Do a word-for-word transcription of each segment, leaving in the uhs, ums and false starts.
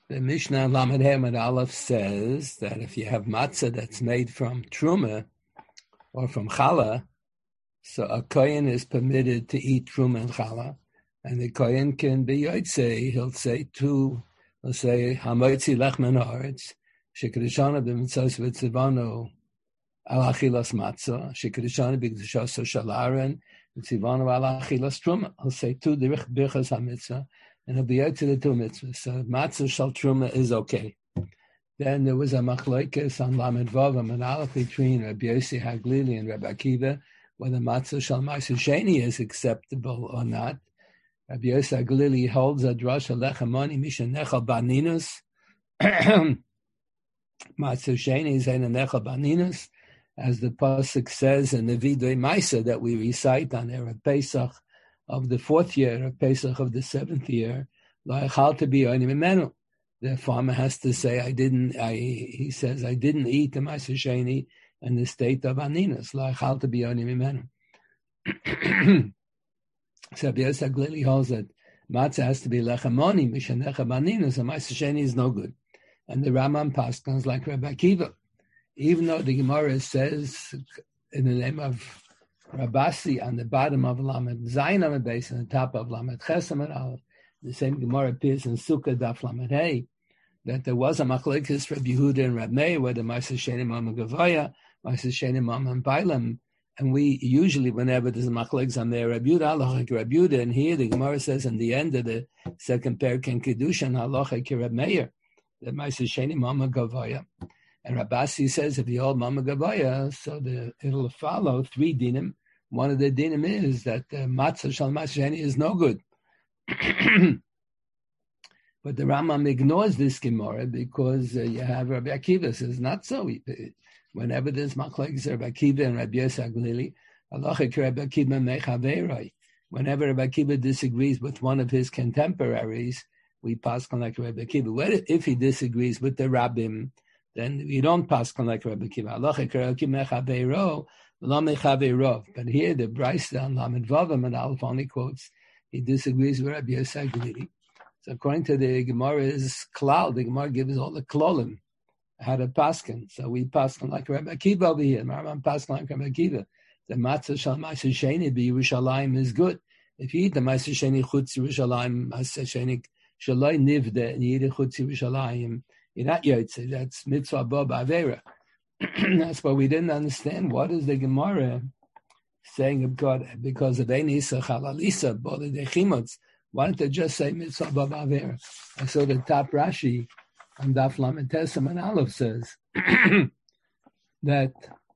The Mishnah Lamed Hamad Aleph says that if you have matzah that's made from truma or from challah, so a kohen is permitted to eat truma and challah, and the kohen can be yotzei. He'll say two. He'll say hamoitzi lechmen haaretz shekadishana b'mitzos v'tzivano al achilas matzah shekadishana b'kedushaso shalaron v'tzivano al achilas truma. He'll say two dirich birchas hamitzvah. And he'll be out to the two mitzvahs. So matzah shal truma is okay. Then there was a machlokes on Lamed Vav and Aleph between Rabbi Yossi Haglili and Rabbi Akiva, whether matzah shal ma'aser sheni is acceptable or not. Rabbi Yossi Haglili holds a drasha lechamoni misha nechal baninus. Matzah sheni is ein nechal baninus, as the pasuk says in the Vidui Maisa that we recite on Erev Pesach of the fourth year, of Pesach of the seventh year, the farmer has to say, I didn't, I, he says, I didn't eat the Ma'aser Sheni in the state of Aninus. So Biasa Glili holds that matzah has to be lechamoni, mishanecha baninus, and Ma'aser Sheni is no good. And the Rambam paskans like Rabbi Akiva. Even though the Gemara says in the name of Rabasi on the bottom of Lamed Zayin Amud Beis and the top of Lamed Ches Amud Aleph. The same Gemara appears in Sukkah Daf Lamed Hey, that there was a machlokes for Yehuda and Reb Meir, whether Ma'aser Sheni Mama Gavoya, Ma'aser Sheni Mama Bailam, and we usually, whenever there's a machlokes on there, Reb Yehuda, halacha Reb Yehuda, and here the Gemara says in the end of the second parak in Kedushin, halacha Reb Meir, that Ma'aser Sheni Mama Gavoya. And Rabasi says if you hold Mama Gavoya, so the, it'll follow three dinim. One of the dinim is that uh, matzah shal Ma'aser Sheni is no good. But the Rambam ignores this Gemara because uh, you have Rabbi Akiva says not so. Whenever there's machlokes Rabbi Akiva and Rabbi Yossi Haglili, halacha Rabbi Akiva mechaveroi. Whenever Rabbi Akiva disagrees with one of his contemporaries, we pass on like Rabbi Akiva. If he disagrees with the Rabbim, then we don't pass on like Rabbi Akiva. Halacha Rabbi Akiva mechaveroi. But here the Brisa on Lamed Vavim and Aleph only quotes, he disagrees with Rabbi Yossi Haglili. So according to the Gemara's klal, the Gemara gives all the klolim how to paskin. So we paskin like Rabbi Akiva over here. Rambam paskin like Rabbi Akiva. The matzah shal Ma'aser Sheni be Yerushalayim is good. If you eat the Ma'aser Sheni chutz Yerushalayim, Ma'aser Sheni shaloi nivde, and you eat it chutz Yerushalayim, you're not yotze. That's mitzvah bo ba'avera. That's why we didn't understand what is the Gemara saying of God because of Einisa Chalalisa, Bola de Chimotz. Why don't they just say Mitzvah B'Avera? I saw the top Rashi on Daf Lamed Tesam and Aleph says that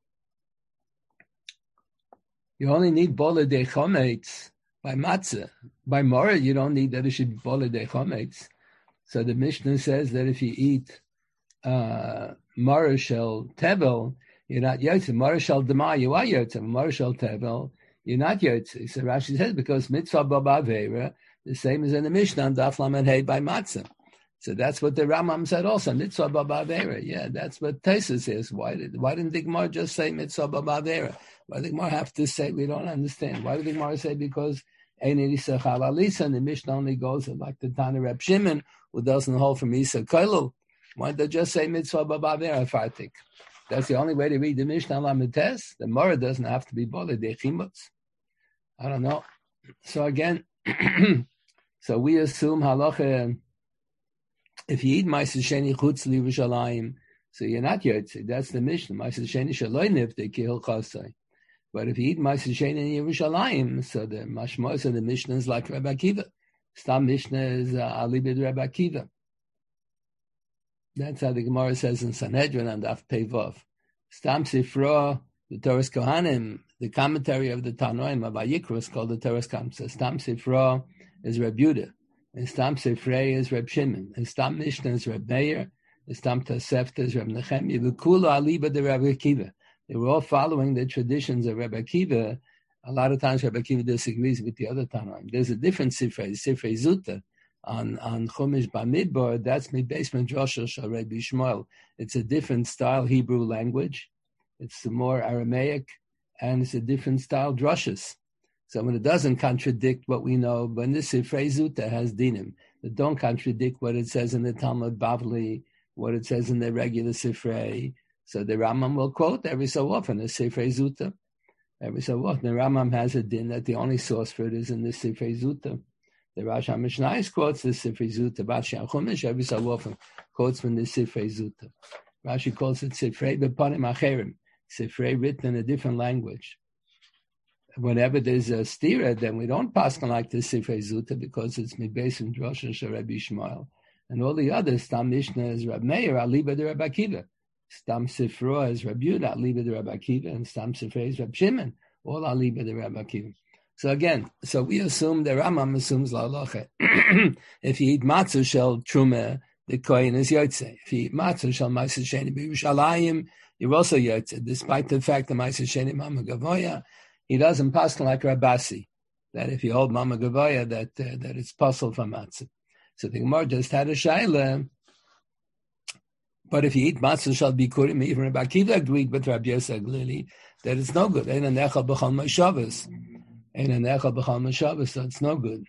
you only need Bola de Chometz by Matzah. By Mora, you don't need that it should be Bola de Chometz. So the Mishnah says that if you eat uh, Mara Shel Tevel, you're not Yotze. Mara Shel Dema, you are Yotze. Mara Shel Tevel, you're not Yotze. So Rashi says because Mitzvah B'Avera, the same as in the Mishnah on Daf Lamed Hey by Matzah. So that's what the Rambam said also, Mitzvah B'Avera. Yeah, that's what Taisus says. Why did why didn't the Gemara just say Mitzvah B'Avera? Why did the Gemara have to say, we don't understand. Why did the Gemara say because Ein Elisa Chalalisa, and the Mishnah only goes like the Tana Reb Shimon, who doesn't hold from Isa Koilul. Why don't they just say Mitzvah B'Avera, Fartik? That's the only way to read the Mishnah Lamed Tes. The Mora doesn't have to be Bola de Chimutz. I don't know. So again, so we assume halacha, if you eat Ma'aser Sheni chutz Yerushalayim, so you're not Yotze. That's the Mishnah. Ma'aser Sheni shaloi nivde ki hilchosai. But if you eat Ma'aser Sheni in Yerushalayim, so the mashmos of the Mishnah is like Rabbi Akiva. Stam Mishnah is uh, alibid Rabbi Akiva. That's how the Gemara says in Sanhedrin and Daf Pevov. Stam Sifra, the Torah's Kohanim, the commentary of the Tanoim of Vayikra is called the Torah's Kohanim. So Stam Sifra is Reb Yehuda, and Stam Sifrei is Reb Shimon, and Stam Mishnah is Reb Meir, and Stam Tosefta is Reb Nechemia. V'kula aliba de Rabbi Akiva. They were all following the traditions of Rabbi Akiva. A lot of times Rabbi Akiva disagrees with the other Tanoim. There's a different Sifrei, Sifrei Zuta, on on Chumash Bamidbar. That's my basement Drosha Shal Rabbi Shmuel. It's a different style Hebrew language. It's more Aramaic, and it's a different style drushes. So when it doesn't contradict what we know, when this Sifrei Zuta has dinim, that don't contradict what it says in the Talmud Bavli, what it says in the regular Sifrei. So the Rambam will quote every so often the Sifrei Zuta. Every so often the Rambam has a din that the only source for it is in the Sifrei Zuta. The Rosh HaMishnayos quotes the Sifrei Zuta. Rashi HaChumash every so often quotes from the Sifrei Zuta. Rashi calls it Sifrei B'Panim Acherim, Sifrei written in a different language. Whenever there's a stira, then we don't pass on like the Sifrei Zuta because it's Mibeis and Rosh and Rabbi Shmuel. And all the others, Stam Mishnah is Rab Meir, Aliba de Rabbi Akiva. Stam Sifra is Rabbi Yehuda, Aliba de Rabbi Akiva, and Stam Sifrei is Rab Shimon, all Aliba de Rabbi Akiva. So again, so we assume, the Rambam assumes La Halacha. If you eat matzah shel truma, the kohen is yotze. If you eat matzah shel ma'aser sheni b'Yerushalayim, you're also yotze, despite the fact that ma'aser sheni mama gavoya, he doesn't pass like Rabasi, that if you hold mama gavoya, that uh, that it's possible for matzah. So the Gemara just had a shaila. But if you eat matzah shel bikurim, even Rabbi Akiva agreed with Rabbi Yosef Glili that it's no good. Ein anecha b'chol moshavos. Ein anecha b'chol moshavos, so it's no good.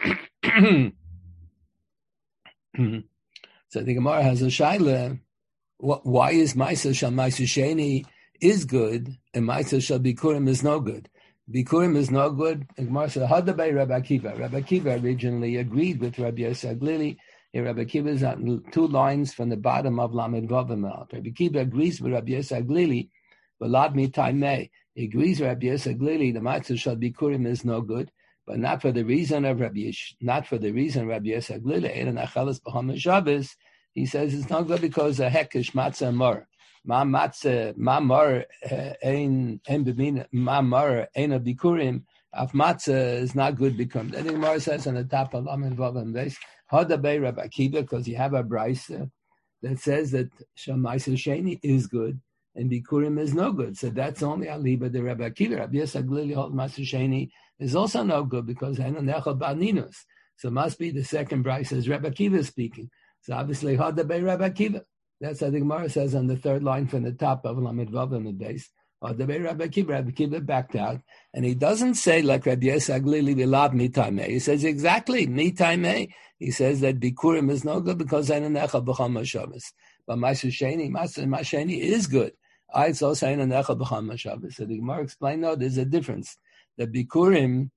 So the Gemara has a shaila. Why is ma'aser shel ma'aser sheni is good and ma'aser shel bikurim is no good? Bikurim is no good. The Gemara said, "Hadabei Rabbi Akiva." Rabbi Akiva originally agreed with Rabbi Yosef Glili. Here, Rabbi Akiva is on two lines from the bottom of Lamed Vav Amel. Rabbi Akiva agrees with Rabbi Yosef Glili, but Lad Mitai Mei. He agrees with Rabbi Yosef Glili. The ma'aser shel bikurim is no good, but not for the reason of Rabbi Yish, not for the reason Rabbi Yosef Glili. Ein achelas b'chol Shabbos. He says it's not good because a hekesh matzah mor. Ma matzah ma mor ein ein b'min ma mor ein a bikurim. Af matzah is not good bikurim. Then the Gemara says on the top of Lamed Vav Amel, Hadabei Rabbi Akiva, because you have a brisa that says that shel ma'aser sheni is good and bikurim is no good. So that's only aliba de Rabbi Akiva. Rabbi Yosef Glili holds ma'aser sheni is also no good because ein anecha ba'ninus. So it must be the second brisa is Rabbi Akiva speaking. So obviously Hadabei Rabbi Akiva. That's how the Gemara says on the third line from the top of Lamed Vav Amel base. Hadabei Rabbi Akiva. Rabbi Akiva backed out, and he doesn't say like Rabbi Yosef Glili v'lav mitamei. He says exactly mitamei. He says that bikurim is no good because ein anecha b'chol moshavos. But ma'aser sheni, ma'aser sheni is good. I it's also ein anecha b'chol moshavos. So the Gemara explained, no, there's a difference. The bikurim,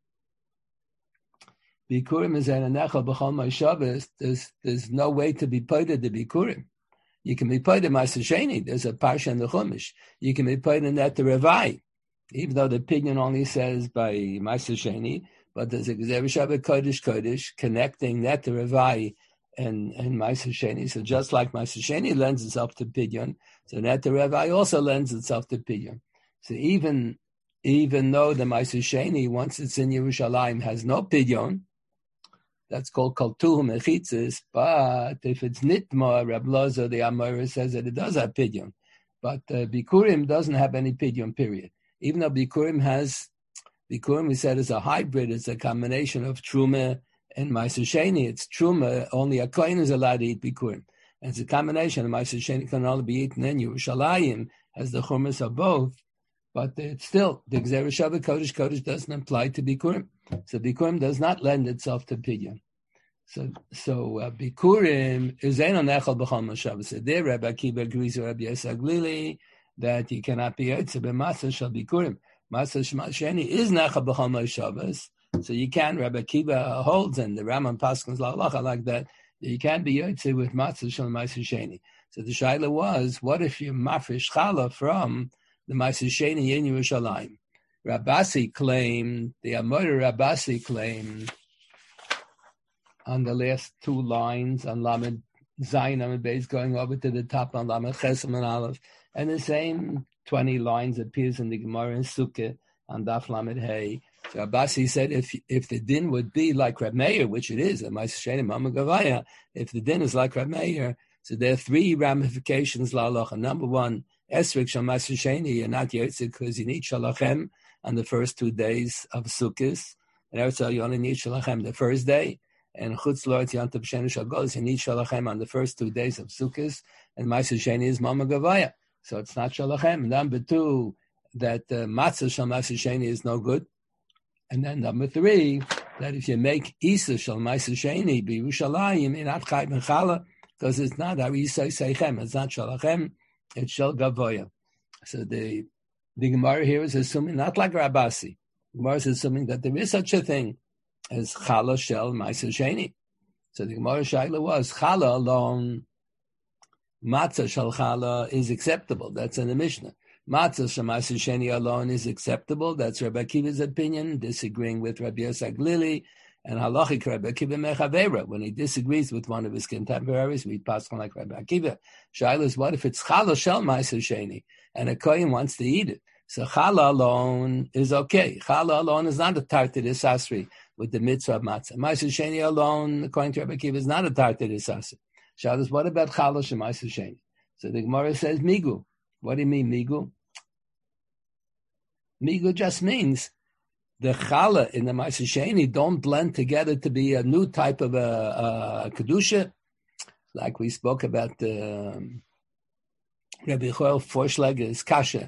bikurim is ein anecha b'chol moshavos. There's there's no way to be pointed the bikurim. You can be pointed ma'aser sheni. There's a parsha in the Chumash. You can be pointed that the Revai, even though the opinion only says by ma'aser sheni. But there's a Gezer Shabbat Kodesh Kodesh connecting that to Revai and, and Ma'aser Sheni. So just like Ma'aser Sheni lends itself to Pidyon, so that the Revai also lends itself to Pidyon. So even even though the Ma'aser Sheni, once it's in Yerushalayim, has no Pidyon, that's called Kaltuhu Mechitzis, but if it's Nitma, Reb Lozo, the Amora, says that it does have Pidyon. But uh, Bikurim doesn't have any Pidyon, period. Even though Bikurim has Bikurim, we said, is a hybrid. It's a combination of Truma and Ma'aser Sheni. It's Truma. Only a Kohen is allowed to eat Bikurim. And it's a combination. Ma'aser Sheni can only be eaten in Yerushalayim as the Chumash of both. But it's still, the Gezer Shabbat Kodesh Kodesh doesn't apply to Bikurim. So Bikurim does not lend itself to Pidyon. So so uh, Bikurim is ein onechal b'chol moshavos. So there Rabbi Akiva agrees with Rabbi Yosef Glili that you cannot be yotze b'matzah shel Bikurim. Ma'aser sheni is necha b'chol moshavos, so you can. Rabbi Akiva holds, and the Rambam paskins la halacha like that. You can't be yotze with matzah shel ma'aser sheni. So the shaila was, what if you mafresh challah from the ma'aser sheni in Yerushalayim? Rabasi claimed, the Amora Rabasi claimed on the last two lines on Lamed Zayin Lamed Beis going over to the top on Lamed Chesem and Aleph, and the same twenty lines appears in the Gemara in Sukkah on Daf Lamed Hey. So Abasi said, if if the din would be like Reb Meir, which it is, and Ma'aser Sheni Mama Gavaya, if the din is like Reb Meir, so there are three ramifications la halacha. Number one, Esrik Shal Ma'aser Sheni, you're not Yotze because you need Shalachem on the first two days of Sukkot. And also you only need Shalachem the first day. And Chutz Lord Yantav Sheni Shagos, you need Shalachem on the first two days of Sukkot. And Ma'aser Sheni is Mama Gavaya. So it's not Shalachem. Number two, that uh, Matzah Shal Ma'aser Sheni is no good. And then number three, that if you make Isa Shal Ma'aser Sheni B'Yerushalayim, you're not Chayv and Chala, because it's not Arisa Seichem, it's not Shalachem, it's Shal Gavoya. So the the Gemara here is assuming, not like Rabasi, the Gemara is assuming that there is such a thing as Chala Shel Ma'aser Sheni. So the Gemara Shaila was, Chala alone, Matzah Shal Chala is acceptable. That's in the Mishnah. Matzah Shel Ma'aser Sheni alone is acceptable. That's Rabbi Akiva's opinion, disagreeing with Rabbi Yosef Glili, and halachic Rabbi Akiva Mechavera. When he disagrees with one of his contemporaries, we pass on like Rabbi Akiva. Shaila is, what if it's Chala Shel Ma'aser Sheni, and a kohen wants to eat it? So Chala alone is okay. Chala alone is not a tartar asri with the mitzvah of matzah. Ma'aser Sheni alone, according to Rabbi Akiva, is not a tartar asri. Shaila is, what about Chala Shel Ma'aser Sheni? So the Gemara says migu. What do you mean migu? Migu just means the challah in the Ma'aser Sheni don't blend together to be a new type of a, a kedusha, like we spoke about the um, Rabbi Yoel Forschlag is kasha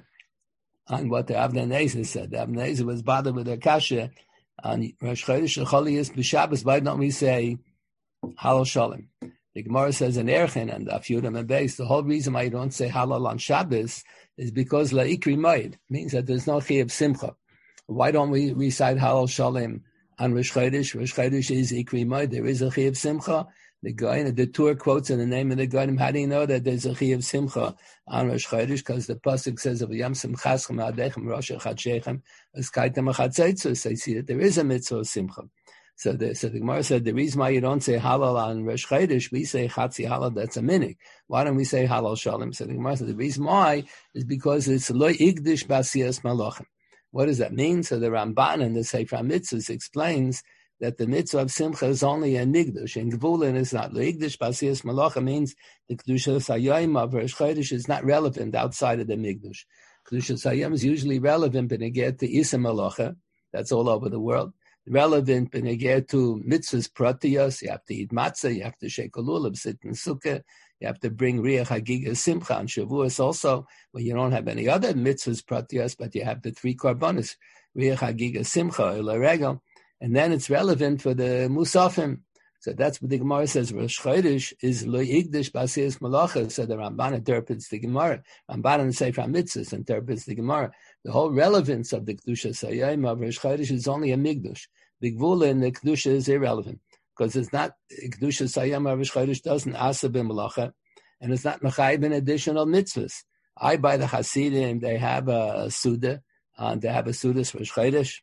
on what the Avnei Nezer said. The Avnei Nezer was bothered with a kasha on Rosh Chodesh Cholius b'Shabbos. Why don't we say Halal Shalom? The Gemara says in Erchen and Daf Yudam and Beis, the whole reason why you don't say Halal on Shabbos is because La'ikri Moed means that there's no Chiyuv Simcha. Why don't we recite Halal Shalom on Rosh Chodesh? Rosh Chodesh is Ikri Moed. There is a Chiyuv Simcha. The guy, the Tur quotes in the name of the Goyim. How do you know that there's a Chiyuv Simcha on Rosh Chodesh? Because the pasuk says of Yam Simchaschem Adechem Rosh Chadshechem Eskaitem Achatzeitzos. I see that there is a mitzvah of Simcha. So the, so the Gemara said the reason why you don't say halal on Rosh Chodesh, we say chatzi halal, that's a minik. Why don't we say halal shalom? So the Gemara said the reason why is because it's lo igdish basiyas malachim. What does that mean? So the Ramban in the Sefer HaMitzvahs explains that the mitzvah of simcha is only a nigdush, and gvulin is not. Lo igdish basiyas malachim means the kedusha sayayim of Rosh Chodesh is not relevant outside of the migdush. Kedusha sayayim is usually relevant when you get to isa malacha. That's all over the world. Relevant when you get to mitzvahs pratiyos, you have to eat matzah, you have to shake a lulav, sit in sukkah, you have to bring riach hagiga simcha and shavuos also, when you don't have any other mitzvahs pratiyos, but you have the three korbanos, riach hagiga simcha, ilaregel, and then it's relevant for the musafim. So that's what the Gemara says. Rosh Chodesh is lo igdish basiyas malacha. So the Ramban interprets the Gemara. Ramban in the Sefer HaMitzvahs interprets the Gemara. The whole relevance of the Kedusha Sayayim of Rosh Chodesh is only a migdush. The Gvula in the Kedusha is irrelevant because it's not Kedusha Sayayim of Rosh Chodesh doesn't asa b'malacha, and it's not mechayib in additional mitzvahs. I by the Hasidim they have a suda, and they have a suda for Rosh Chodesh.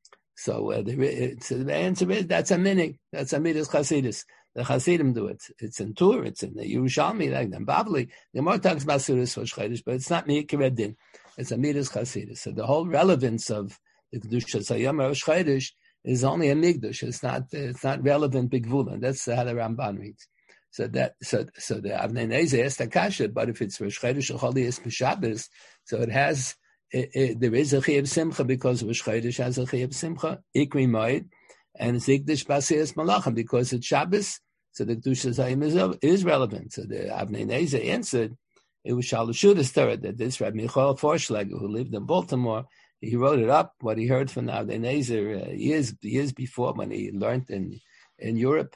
So uh, the, so the answer is that's a minig, that's a midas Chasidus. The Hasidim do it. It's in Tur, it's in the Yerushalmi, like the Bavli. The Gemara talks about sudas for Chodesh, but it's not Me'ikar Din. It's a midas Chasidus. So the whole relevance of the Kedusha Sayam Rosh Chodesh is only a migdush. It's not it's not relevant big vula. That's how the Ramban reads. So that so so the Avnei Nezer asked Akasha, but if it's Rosh Chodesh or Cholius B'Shabbos, so it has it, it, there is a Chiyuv Simcha because Rosh Chodesh has a Chiyuv Simcha, Ikri Moed, and it's Ikdish Basiyas Malachim because it's Shabbos. So the Kedusha Sayam is, is relevant. So the Avnei Nezer answered. It was Shalushuda's third that this Rabbi Yoel Forschlag, who lived in Baltimore, he wrote it up, what he heard from the Avnei Nezer uh, years, years before when he learned in, in Europe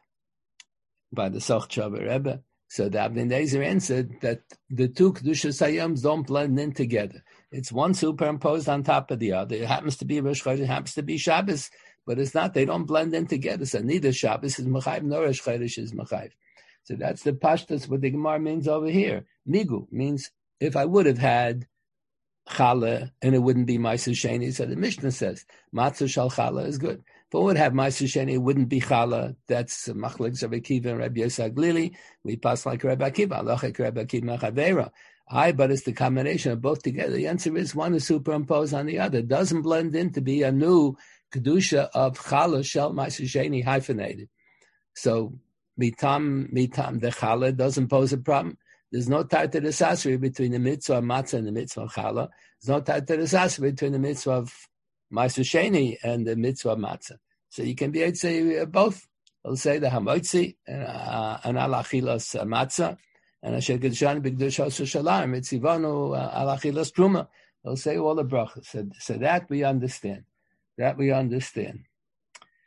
by the Sochchaver Rebbe. So the Avnei Nezer answered that the two Kedusha Sayams don't blend in together. It's one superimposed on top of the other. It happens to be Rosh Chodesh, it happens to be Shabbos, but it's not, they don't blend in together. So neither Shabbos is Mechayiv nor Rosh Chodesh is Mechayiv. So that's the pashtas, what the Gemara means over here. Migu means if I would have had challah and it wouldn't be Ma'aser Sheni. So the Mishnah says matzah shal challah is good. If I would have Ma'aser Sheni, it wouldn't be challah. That's machlek Rabbi Akiva and Rabbi Yosef Glili. We pass like Rabbi Akiva, alachik Rabbi Akiva Mechavera. I, but it's the combination of both together. The answer is one is superimposed on the other. It doesn't blend in to be a new kedusha of challah shel Ma'aser Sheni hyphenated. So mitam mitam the challah doesn't pose a problem. There's no tartar asasri between the mitzvah of matzah and the mitzvah of challah. There's no tartar asasri between the mitzvah of Ma'aser Sheni and the mitzvah of matzah. So you can be able to say both. I'll say the hamotzi and al achilas matzah and asher kedushan b'kedush hashalayim mitzivanu al achilas truma. They'll say all the brachas. So, so that we understand. That we understand.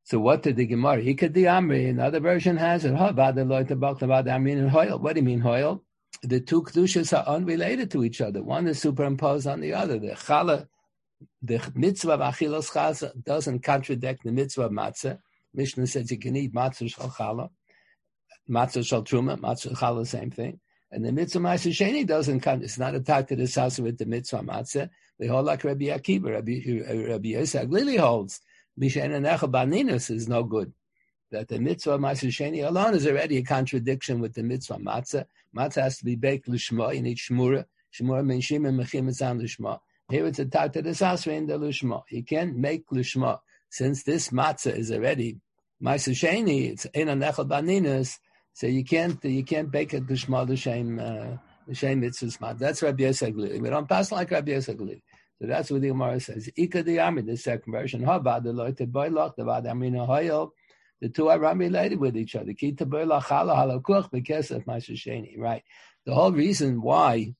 So what did the Gemara? Ikad the Amri, another version has it. What do you mean hoil? The two kedushas are unrelated to each other. One is superimposed on the other. The challah, the mitzvah of achilas challah doesn't contradict the mitzvah of matzah. Mishnah says you can eat matzah shal challah, matzah shal truma, matzah shal challah, same thing. And the mitzvah Ma'aser Sheni doesn't come. It's not attached to the sasa with the mitzvah matzah. They hold like Rabbi Akiva. Rabbi, Rabbi Yosef Aglili holds Mishen and Echel Baninus is no good. That the mitzvah Ma'aser Sheni alone is already a contradiction with the mitzvah matzah. Matzah has to be baked l'shma. You need shmura. Shmura means shima mechim etzam l'shma. Here it's attached to the sasa in the l'shma. You can't make l'shma since this matzah is already Ma'aser Sheni. It's in an Echel Baninus. So you can't you can't bake a Gishma l'shem l'shem mitzvah. That's Rabbi Yosef Aglili. We don't pass like Rabbi Yosef Aglili. So that's what the Gemara says. Ika the Amri, the second version. Haba the loy te boilach the vad amrina hoyel. The two are related with each other. Ki te boilach chala halakuach bekesef Ma'aser Sheni. Right. The whole reason why.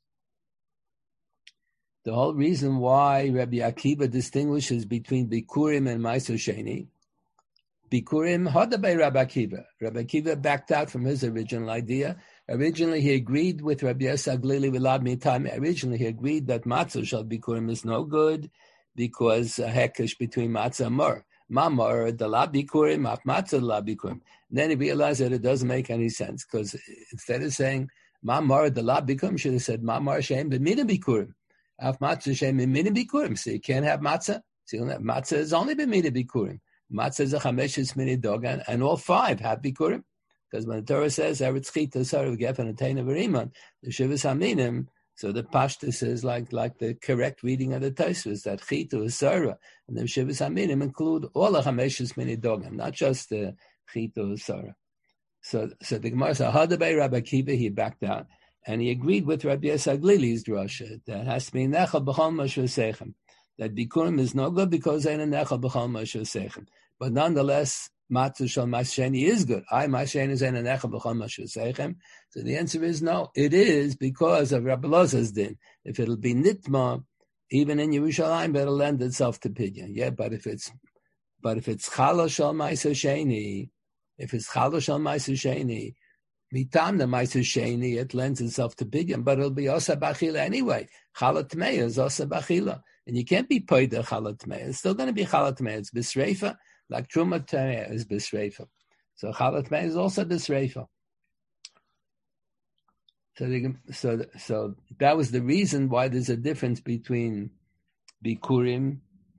The whole reason why Rabbi Akiva distinguishes between Bikurim and Ma'aser Sheni. Bikurim Hadabay Rabbi Akiva. Rabbi Akiva backed out from his original idea. Originally, he agreed with Rabbi Yosef Aglili Vilad Mitam. Originally, he agreed that matzah shal Bikurim is no good because a hekesh between matzah and mor. Mamor the la Bikurim, af matzah la Bikurim. Then he realized that it doesn't make any sense because instead of saying Mamor the la Bikurim, should have said Mamor Shem b'mina Bikurim. Af matzah Shem b'mina Bikurim. So you can't have matzah. So you don't have matzah is only b'mina Bikurim. Matzah is a chameshes mini dogan, and all five have bikurim. Because when the Torah says Eretz Chita Sarah Gefen and Teina Veriman, the Shivas Haminim, so the Pashtus is like like the correct reading of the Tosfos that Chita is Sarah, and the Shivas Haminim include all the chameshes mini dogan, not just the Chita Sarah. So so the Gemara said Hadabei Rabbi Akiva, he backed out, and he agreed with Rabbi Yosef Aglili's drasha that has to be nechal b'chol mashur sechem. That bikurim is no good because ain't a nechal b'chol mashur sechem. But nonetheless, matzah shal Ma'aser Sheni is good. I Ma'aser Sheni is ain't a nechal b'chol mashur sechem. So the answer is no. It is because of Rabbi Elazar's din. If it'll be nitma, even in Yerushalayim, it'll lend itself to pidyon. Yeah, but if it's but if it's chala shal Ma'aser Sheni, if it's chala shal Ma'aser Sheni, mitam the Ma'aser Sheni, it lends itself to pidyon, but it'll be osa b'achila anyway. Chala tmeya is osa b'achila. And you can't be paid the chala tmeya. It's still going to be chala tmeya. It's b'sreifa, like truma tmeya is b'sreifa. So chala tmeya is also b'sreifa. So, they, so, so that was the reason why there's a difference between bikurim.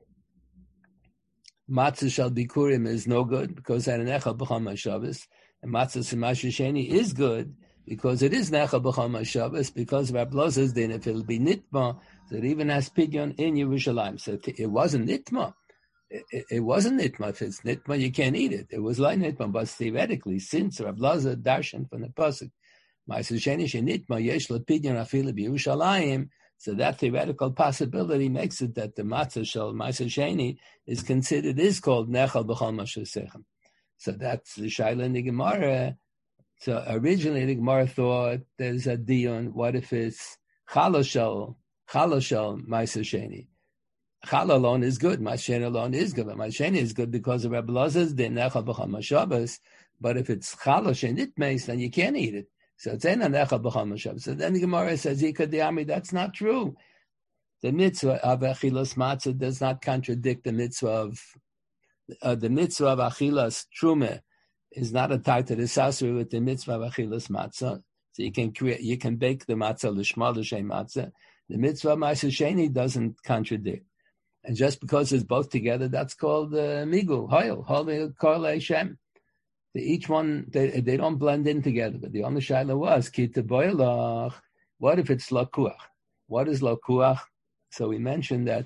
Matzah shal bikurim is no good because at an echal b'chol ma'ashavos, and matzah shal Ma'aser Sheni is good because it is nechal b'chol ma'ashavos because of Rabbi Elazar's din. If it'll be nitma, so it even has pidyon in Yerushalayim. So it wasn't nitma. It, it, it wasn't nitma. If it's nitma, you can't eat it. It was like nitma, but theoretically, since Rabbi Elazar darshan from the pasuk, Ma'aser Sheni shenitma yesh lo pidyon afilu b'Yerushalayim. So that theoretical possibility makes it that the matzah shel Ma'aser Sheni is considered, is called nechal b'chol mashur sechem. So that's the shaila in the Gemara. So originally the Gemara thought there's a dion. What if it's chala shel chala shel Ma'aser Sheni? Chala alone is good. Ma'aser Sheni alone is good. But Ma'aser Sheni is good because of Rabbi Elazar's din nechal b'chol ma'ashavos. But if it's chala shenitmeis, then you can't eat it. So it's in an echad b'chol ma'ashavos. So then the Gemara says, "Ika di'ami." That's not true. The mitzvah of achilas matzah does not contradict the mitzvah of uh, the mitzvah of achilas truma is not attached to the sasri with the mitzvah of achilas matzah. So you can create, you can bake the matzah l'shma l'shem matzah. The mitzvah of Ma'aser Sheni doesn't contradict, and just because it's both together, that's called uh, migu hoil hoil kol Shem. Each one, they, they don't blend in together. But the only shaila was, Kita boilach. What if it's lakuach? What is lakuach? So we mentioned that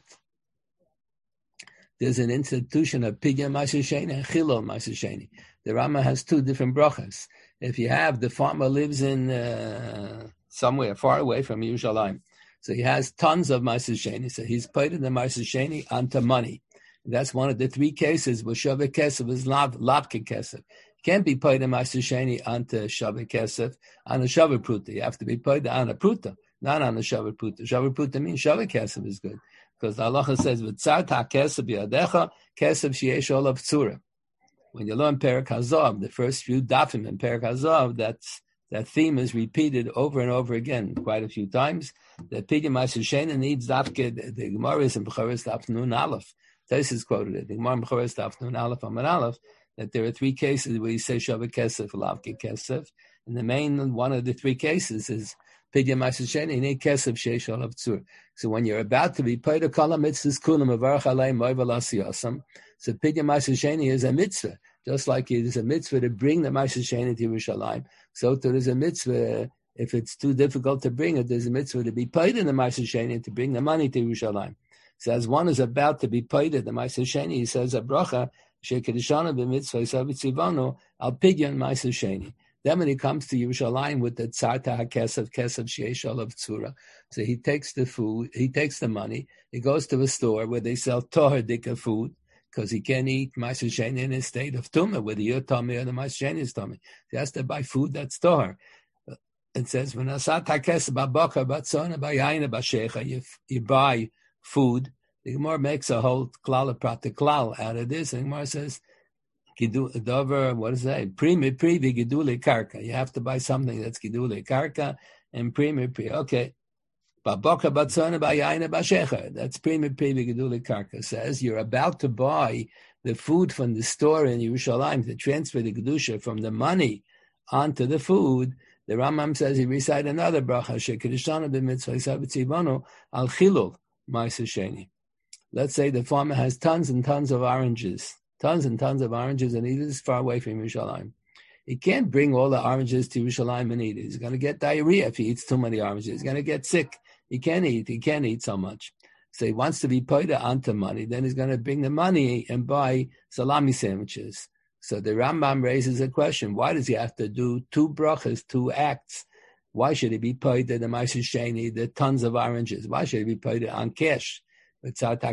there's an institution of pidyon Ma'aser Sheni and chilul Ma'aser Sheni. The Rama has two different brachas. If you have, the farmer lives in uh, somewhere far away from Yerushalayim. So he has tons of Ma'aser Sheni. So he's paid the Ma'aser Sheni onto money. That's one of the three cases where Shaveh Kesef is Lavke Kesef. Can't be paid a Ma'aser Sheni onto Shaveh Kesef, on a Shaveh Pruta. You have to be paid on a Pruta, not on a Shaveh Pruta. Shaveh Pruta means Shaveh Kesef is good. Because the halacha says, V'tzar ta kesef bi'adecha, kesef sheyesh olav tzura. When you learn Perek Hazav, the first few dafim in Perek Hazav, that's that theme is repeated over and over again quite a few times. The Pidyon Ma'aser Sheni needs dafke, the, the Gemara is in Bechoros Daf Nun Aleph. Taisus quoted it. The Gemara in Bechoros Daf Nun Aleph Amar Aleph, that there are three cases where you say Shavah Kesef, Lavke Kesef. And the main one of the three cases is Pidyon Ma'aser Sheni, need Kesef Sheish Olav Tzur. So when you're about to be paid a kol mitzvahs kulam avarach alei moivel asiyasam, so Pidyon Ma'aser Sheni is a mitzvah. Just like it is a mitzvah to bring the Ma'aser Sheni to Yerushalayim, so there is a mitzvah, if it's too difficult to bring it, there's a mitzvah to be paid in the Ma'aser Sheni to bring the money to Yerushalayim. So as one is about to be paid in the Ma'aser Sheni, he says a bracha, shekedishana b'mitzvah yisavitzivano al Pidyon Ma'aser Sheni. Then when he comes to Yerushalayim with the tzarta hakesef, kesef sheish olav tzura, so he takes the food, he takes the money, he goes to a store where they sell toher dika food, because he can't eat Ma'aser Sheni in a state of tumah, whether you're tummy or the Ma'aser Sheni is tummy. He has to buy food that's toher. It says, when asat hakesef b'bakar b'tzona b'yayna b'shecha, you you buy food. The Gemara makes a whole klal of pratiklal out of this. And the Gemara says, Dover, what is that? Primi privi gidule karka. You have to buy something that's gidule karka and primi pri. Okay. Baboka batzona bayayna bashecha. That's primi privi gidule karka. Says you're about to buy the food from the store in Yerushalayim to transfer the kedusha from the money onto the food. The Rambam says he recite another bracha shekedishana b'mitzvah yisavitzivano al chilul Ma'aser Sheni. Let's say the farmer has tons and tons of oranges. Tons and tons of oranges, and he lives far away from Yerushalayim. He can't bring all the oranges to Yerushalayim and eat it. He's going to get diarrhea if he eats too many oranges. He's going to get sick. He can't eat. He can't eat so much. So he wants to be paid onto money. Then he's going to bring the money and buy salami sandwiches. So the Rambam raises a question. Why does he have to do two brachas, two acts? Why should he be paid the Ma'aser Sheni, the tons of oranges? Why should he be paid on cash? And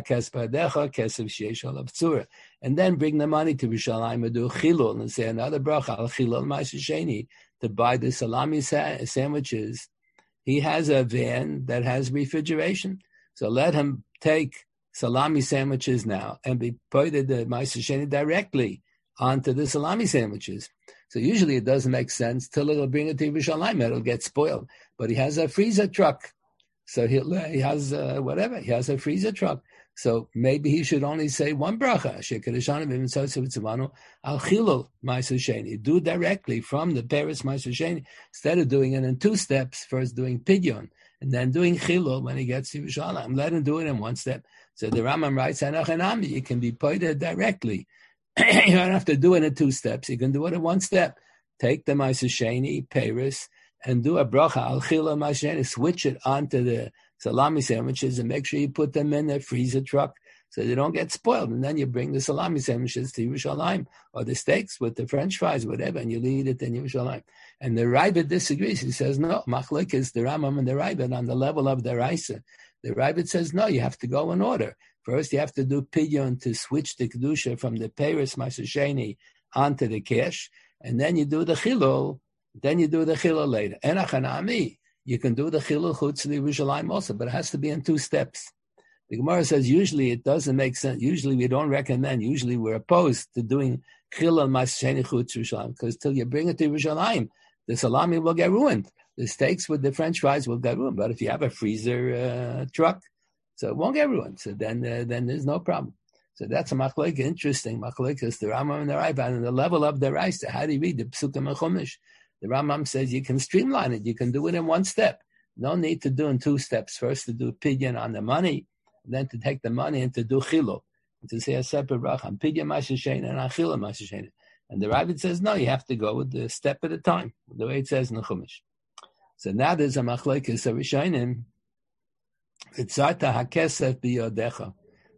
then bring the money to Yerushalayim and do chilul and say another bracha al chilul Ma'aser Sheni to buy the salami sa- sandwiches. He has a van that has refrigeration, so let him take salami sandwiches now and be paid the Ma'aser Sheni directly onto the salami sandwiches. So usually it doesn't make sense till it'll bring it to Yerushalayim, it'll get spoiled. But he has a freezer truck. So he, he has uh, whatever, he has a freezer truck. So maybe he should only say one bracha, al chilul Ma'aser Sheni. Do directly from the Paris Ma'aser Sheni, instead of doing it in two steps, first doing Pidyon, and then doing chilul when he gets to Yerushalayim. Let him do it in one step. So the Rambam writes, you can be paid directly. You don't have to do it in two steps. You can do it in one step. Take the Ma'aser Sheni, Paris, and do a bracha al chilul Ma'aser Sheni, switch it onto the salami sandwiches and make sure you put them in a freezer truck so they don't get spoiled. And then you bring the salami sandwiches to Yerushalayim, or the steaks with the French fries, whatever, and you eat it in Yerushalayim. And the Raibit disagrees. He says, no, machlek is the Rambam and the Raibit on the level of the Raisa. The Raibit says, no, you have to go in order. First, you have to do pidyon to switch the kedusha from the Paris Ma'aser Sheni onto the cash, and then you do the chilul. Then you do the chilul later. Enachanami, you can do the chilul chutz to the Yerushalayim also, but it has to be in two steps. The Gemara says usually it doesn't make sense. Usually we don't recommend. Usually we're opposed to doing chilul Ma'aser Sheni chutz Yerushalayim, because till you bring it to Yerushalayim, the salami will get ruined. The steaks with the French fries will get ruined. But if you have a freezer uh, truck, so it won't get ruined. So then, uh, then there's no problem. So that's a machlek, interesting machlek, is the Rambam and the Raibah, and the level of the Raisa. How do you read the Psukim and Chumash? The Rambam says you can streamline it. You can do it in one step. No need to do in two steps. First to do pidyon on the money, and then to take the money and to do chilul, and to say a separate bracha on pidyon Ma'aser Sheni and on chilul Ma'aser Sheni. And the Rabbit says no, you have to go with the step at a time, the way it says in the Chumash. So now there's a machlekes of Rishonim. V'tzarta hakesef biyodecha.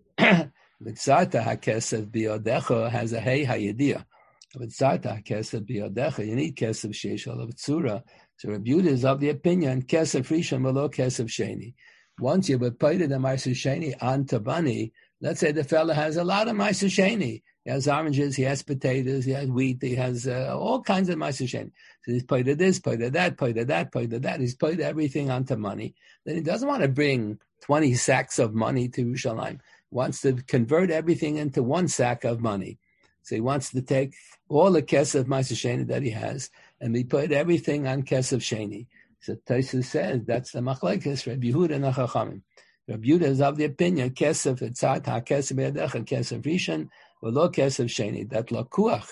V'tzarta hakesef biyodecha has a hey hayidiyah. V'tzarta hakesef biyodecha. You need kesef sheish olav tzura. So Rabbi Yehuda is of the opinion kesef rishon v'lo kesef sheni. Once you have paid the Ma'aser Sheni on tabani, let's say the fellow has a lot of Ma'aser Sheni. He has oranges, he has potatoes, he has wheat, he has uh, all kinds of Ma'aser Sheni. So he's paid to this, paid to that, paid to that, paid to that. He's paid everything onto money. Then he doesn't want to bring twenty sacks of money to Yerushalayim. He wants to convert everything into one sack of money. So he wants to take all the kesef Ma'aser Sheni that he has, and we put everything on kesef Sheni. So Tosfos says that's the machlokes Rabbi Yehuda and the Chachamim. Rabbi Yehuda is of the opinion kesef etzat ha kesef be'adecha kesef rishon v'lo kesef Sheni. That lakuach.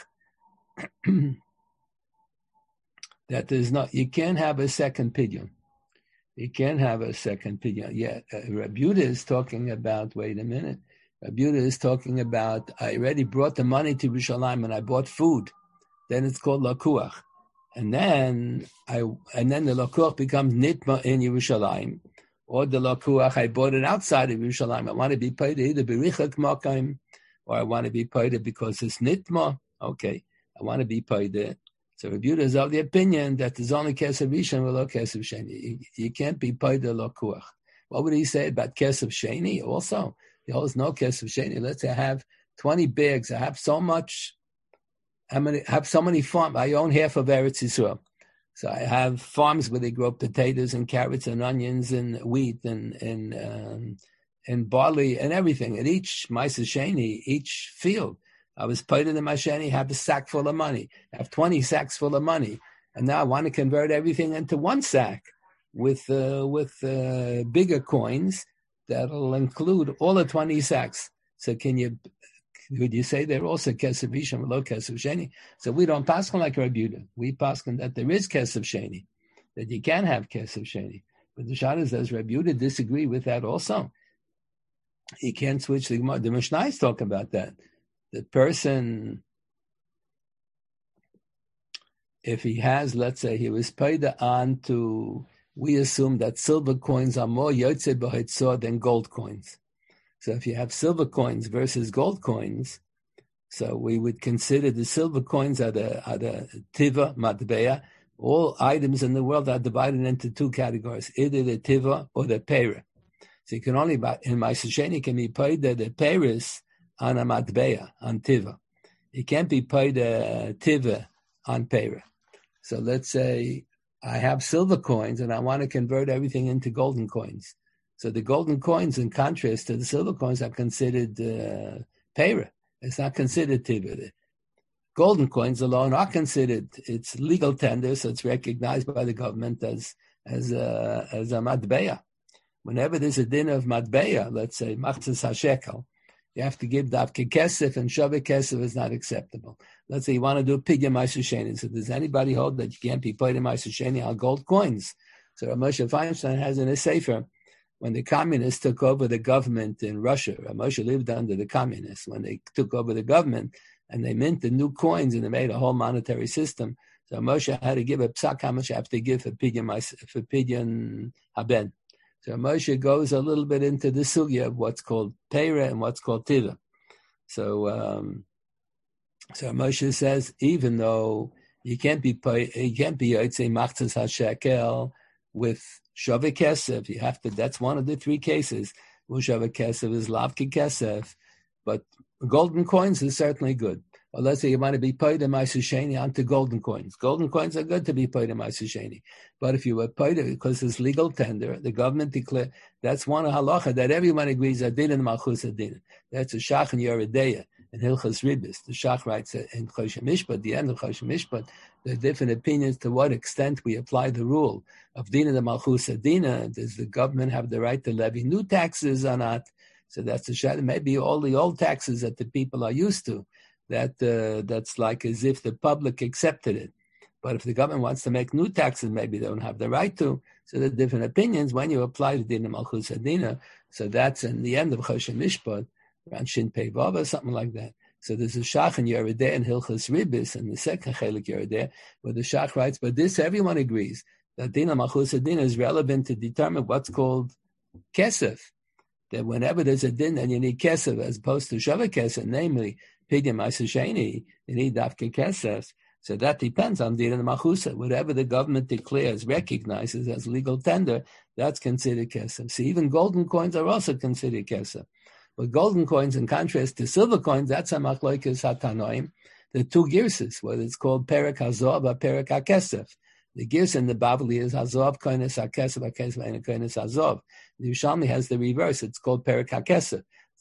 That there's not, you can't have a second pidyon. You can't have a second pidyon. Yeah, uh, Rabbi Yehuda is talking about, wait a minute, Rabbi Yehuda is talking about, I already brought the money to Yerushalayim and I bought food. Then it's called lakuach. And then I, and then the lakuach becomes nitma in Yerushalayim. Or the lakuach, I bought it outside of Yerushalayim. I want to be paid either berichak makayim, or I want to be paid because it's nitma. Okay, I want to be paid. So Rabbi Yehuda is of the opinion that there's only kesef rishon v'lo kesef sheni. You can't be paid the lakuach. What would he say about kesef sheni? Also, he holds no kesef sheni. Let's say I have twenty bags. I have so much. I have so many farms. I own half of Eretz Yisrael. So I have farms where they grow potatoes and carrots and onions and wheat and and um, and barley and everything. At each Ma'aser Sheni, each field, I was paid in the Masheni, have a sack full of money, have twenty sacks full of money, and now I want to convert everything into one sack with uh, with uh, bigger coins that'll include all the twenty sacks. So can you, would you say they're also kesef rishon, low kesef sheni? So we don't paskin like Rabbi Yehuda. We paskin that there is kesef sheni, that you can have kesef sheni. But the Shara says Rabbi Yehuda disagree with that also. He can't switch the Gemara. The Mishnayos talk about that. The person, if he has, let's say, he was paid on to, we assume that silver coins are more yotze b'hitzor than gold coins. So if you have silver coins versus gold coins, so we would consider the silver coins are the, are the tiva, matbeya. All items in the world are divided into two categories, either the tiva or the pera. So you can only buy, in Ma'aser Sheni can be paid the, the peris on a matbeya, on tiva. It can't be paid a tiva on pera. So let's say I have silver coins and I want to convert everything into golden coins. So the golden coins, in contrast to the silver coins, are considered uh, pera. It's not considered tiva. The golden coins alone are considered, it's legal tender, so it's recognized by the government as as a, as a matbeya. Whenever there's a din of matbeya, let's say machzas hashekel, you have to give davke kesef, and shaveh kesef is not acceptable. Let's say you want to do a pidyon Ma'aser Sheni. So does anybody hold that you can't be paid in Ma'aser Sheni on gold coins? So Rav Moshe Feinstein has in a sefer, when the communists took over the government in Russia, Rav Moshe lived under the communists. When they took over the government and they minted new coins and they made a whole monetary system, so Moshe had to give a psak, how much I have to give for pidyon, for pidyon haben. So Moshe goes a little bit into the sugya of what's called pera and what's called tiva. So, um, so Moshe says, even though you can't be you can't be yotzei machzas hashekel with shaveh kesef, you have to. That's one of the three cases. Shaveh kesef is lavke kesef, but golden coins is certainly good. Or let's say you want to be paid in Ma'aser Sheni onto golden coins. Golden coins are good to be paid in Ma'aser Sheni. But if you were paid because it's legal tender, the government declared, that's one halacha that everyone agrees adin and malchus adin. That's a shach and yoredeya in Hilchas Ribis. The shach writes in Choshen Mishpat, the end of Choshen Mishpat, there are different opinions to what extent we apply the rule of din and malchus adin. Does the government have the right to levy new taxes or not? So that's the shach. Maybe all the old taxes that the people are used to. That uh, that's like as if the public accepted it. But if the government wants to make new taxes, maybe they don't have the right to. So there are different opinions when you apply the din of Malchus Adina. So that's in the end of Choshen Mishpat, around Shin Pei Vav or something like that. So there's a shach in Yerideh and Hilchas Ribis and the second chelik Yerideh, where the shach writes, but this everyone agrees that din of Malchus Adina is relevant to determine what's called kesef. That whenever there's a din, then you need kesef as opposed to shaveh kesef, namely pidyon Ma'aser Sheni, you need davke kesef. So that depends on din and machusa. Whatever the government declares, recognizes as legal tender, that's considered kesef. So even golden coins are also considered kesef. But golden coins, in contrast to silver coins, that's a machlokes hatanoim. The two girses, whether it's called perek hazov or perek hakesef. The girs in the Bavli is hazov koines hakesef, hakesef and koines hazov. The Yerushalmi has the reverse. It's called perek hakesef. It's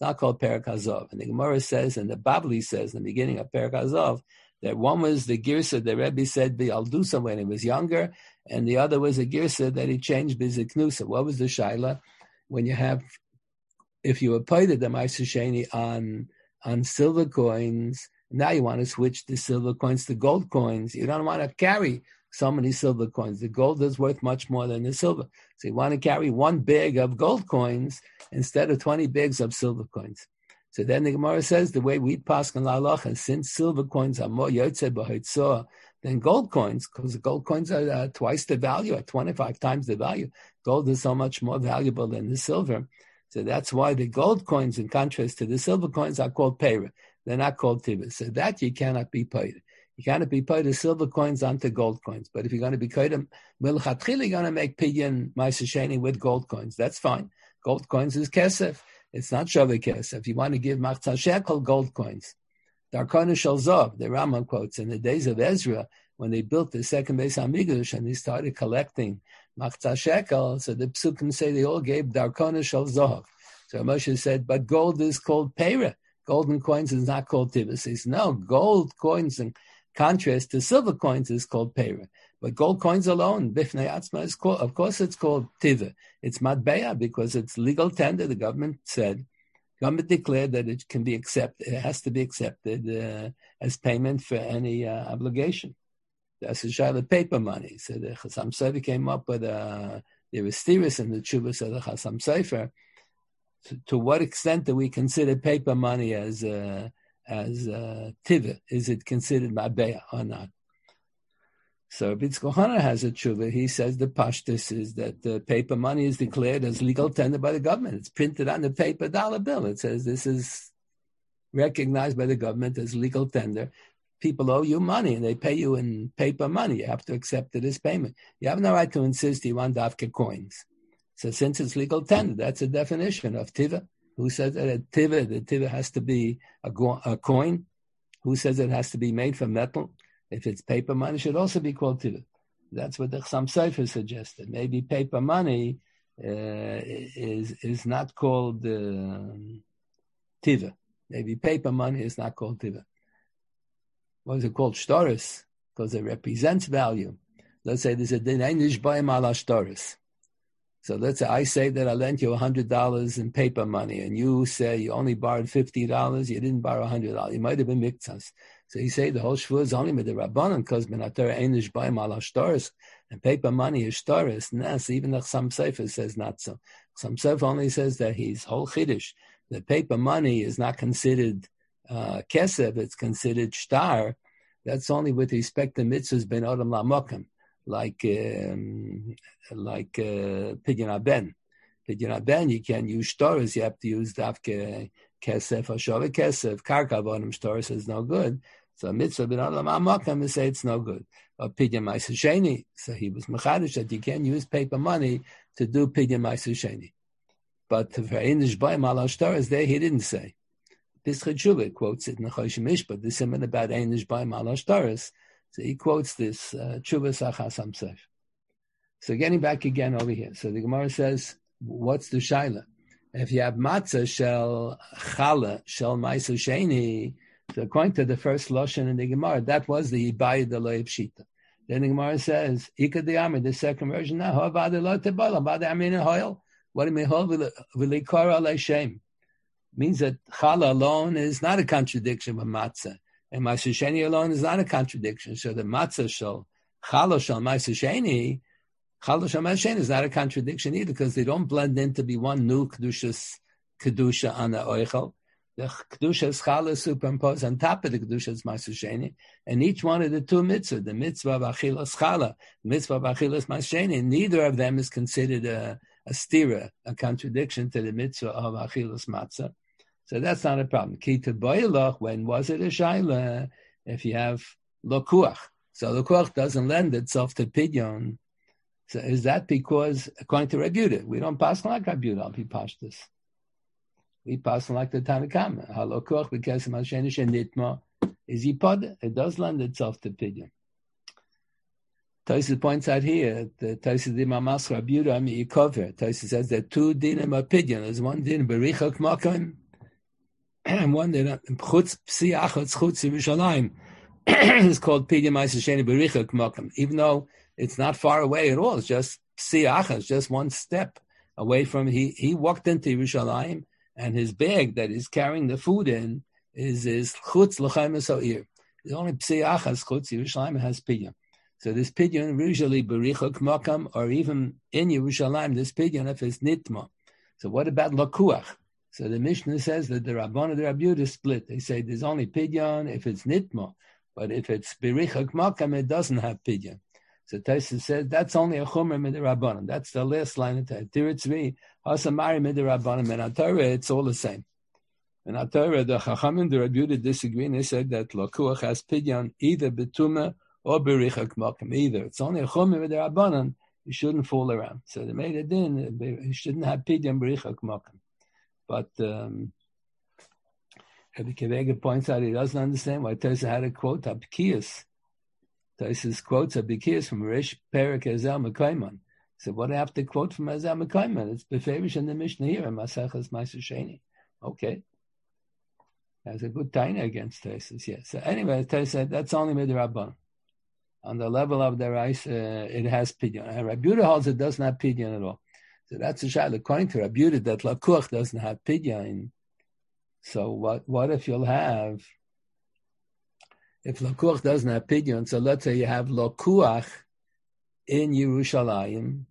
not called Perek Hazov. And the Gemara says, and the Babli says in the beginning of Perek Hazov, that one was the girsa the Rebbe said B'Aldusa when he was younger, and the other was a girsa that he changed B'Ziknusa. What was the shaila? When you have, if you appointed the Ma'aser Sheni on on silver coins, now you want to switch the silver coins to gold coins. You don't want to carry so many silver coins. The gold is worth much more than the silver. So you want to carry one bag of gold coins instead of twenty bags of silver coins. So then the Gemara says the way we pass on la'alacha, since silver coins are more yotze b'hotzah than gold coins, because the gold coins are uh, twice the value, or twenty-five times the value. Gold is so much more valuable than the silver. So that's why the gold coins, in contrast to the silver coins, are called peira. They're not called tiva. So that you cannot be paid. You cannot be paid the silver coins onto gold coins. But if you're going to be paid them, milchatchila, you're going to make pidyon ma'aser sheni with gold coins. That's fine. Gold coins is kesef. It's not shaveh kesef. If you want to give machzah shekel, gold coins. Darkona shel zov, the Rambam quotes, in the days of Ezra, when they built the second Beis Hamikdash and they started collecting machzah shekel, so the psukim say they all gave darkona shel zov. So Moshe said, but gold is called peira. Golden coins is not called tiva. He says, no, gold coins in contrast to silver coins is called peira. But gold coins alone, bifnei atzma, is called, of course it's called tiva. It's matbeya because it's legal tender. The government said, government declared that it can be accepted, it has to be accepted uh, as payment for any uh, obligation. That's a shayla paper money. So the Chasam Sofer came up with a, there was theories in the Tshuvas of the Chasam Sofer. To, to what extent do we consider paper money as uh, as uh, tiva? Is it considered matbeya or not? So Bitzko Hana has a tshuva. He says the pashtus is that the paper money is declared as legal tender by the government. It's printed on the paper dollar bill. It says this is recognized by the government as legal tender. People owe you money and they pay you in paper money. You have to accept it as payment. You have no right to insist you want dafka coins. So since it's legal tender, that's a definition of tiva. Who says that a tiva, the tiva has to be a, go- a coin? Who says it has to be made from metal? If it's paper money, it should also be called tiva. That's what the Chasam Sofer suggested. Maybe paper money uh, is is not called uh, tiva. Maybe paper money is not called tiva. What is it called? Shtoris, because it represents value. Let's say there's a din einish b'ayim ala shtoris. So let's say I say that I lent you one hundred dollars in paper money, and you say you only borrowed fifty dollars, you didn't borrow one hundred dollars. You might have been miktzas. So you say the whole shvur is only with the Rabbanan, because Benatar Einish B'ayim ala shtoris, and paper money is shtoris. Nes, even the Chasam Sofer says not so. Chasam Sofer only says that he's whole chiddush. The paper money is not considered uh, kesef, it's considered shtar. That's only with respect to mitzvahs ben odom lamokim. Like um, like uh, pidyon aben, pidyon aben. You can't use shtoris. You have to use dafke kesef or shaveh kesef. Karka avonim shtoris is no good. So mitzvah ben olam amakam say it's no good. Or pidyon ma'aser sheni. So he was mechadish that you can't use paper money to do pidyon ma'aser sheni. But for einish b'ayim ala shtoris, there he didn't say. This Chetshuva quotes it in the Choshim Mishpat. This is about einish b'ayim ala shtoris. So he quotes this Tshuvas uh, Chasam Sofer. So getting back again over here. So the Gemara says, what's the shaila? If you have matzah shel chala shel ma'aser sheni, so according to the first lashon in the Gemara, that was the Ibayid Eloy Pshita. Then the Gemara says, Ika Diamid, the second version, now, what do you mean Vilikara Leishem? Means that chala alone is not a contradiction with matzah. And ma'aser sheni alone is not a contradiction. So the matzah shel chala shel ma'aser sheni, chala shel ma'aser sheni is not a contradiction either, because they don't blend in to be one new kedushas kedusha on the oichel. The kedushas chala is superimposed on top of the kedushas ma'aser sheni, and each one of the two mitzvah, the mitzvah of achilas chala, the mitzvah of achilas ma'aser sheni, neither of them is considered a, a stira, a contradiction to the mitzvah of achilas matzah. So that's not a problem. Ki to boilach, when was it a shaila? If you have lokuach. So lokuach doesn't lend itself to pidyon. So is that because, according to Rabbi Yehuda, we don't pass like Rabbi Yehuda, I'll be pashtus. We pass like the Tanakama. Halokuach, because Mashenish and Nitma is yipod. It does lend itself to pidyon. Tosfos points out here, the Tosfos di Mamas Rabbi Yehuda, I mean, you cover. Tosfos says that two dinim of pidyon. There's one din berichak makom, one that chutz psi achotz chutz Yerushalayim is called Pidyon Ma'aser Sheni Berichuk Makam, even though it's not far away at all. It's just psi achotz, just one step away from. He he walked into Yerushalayim, and his bag that he's carrying the food in is is chutz l'chaim esoir. The only psi achotz chutz Yerushalayim has Pidyon. So this Pidyon usually Berichuk Makam, or even in Yerushalayim, this Pidyon if it's nitma. So what about lakuach? So the Mishnah says that the Rabban and the Rabbi Yehuda split. They say there's only Pidyon if it's nitma, but if it's berichak makam, it doesn't have Pidyon. So Taisa says that's only a chumer mid Rabbanan. That's the last line of that. Tiritzvi hasamari mid Rabbanan. In Torah, it's all the same. In Torah, the Chachamim, the Rabbi Yehuda disagree, and they said that lakuach has Pidyon either betuma or berichak makam. Either it's only a chumer mid Rabbanan. You shouldn't fool around. So they made it in. You shouldn't have Pidyon berichak makam. But um, Rabbi Kevega points out he doesn't understand why Tosa had a quote Abkiyas. Tosa's quotes Abkiyas from Rish Perik Ezel Mekayman. So what do I have to quote from Ezel Mekayman? It's beferish in the Mishnah here in Masechas Ma'aser Sheni. Okay, that's a good taina against Tosa's. Yeah. So anyway, Tosa said that's only midrabban. On the level of the rice, uh, it has pidyon. And Rabbi Yehuda holds it doesn't have pidyon at all. So that's a shayla. According to Rabbi Yehuda, that lakuach doesn't have pidyon. So what? What if you'll have? If lakuach doesn't have pidyon, so let's say you have lakuach in Yerushalayim,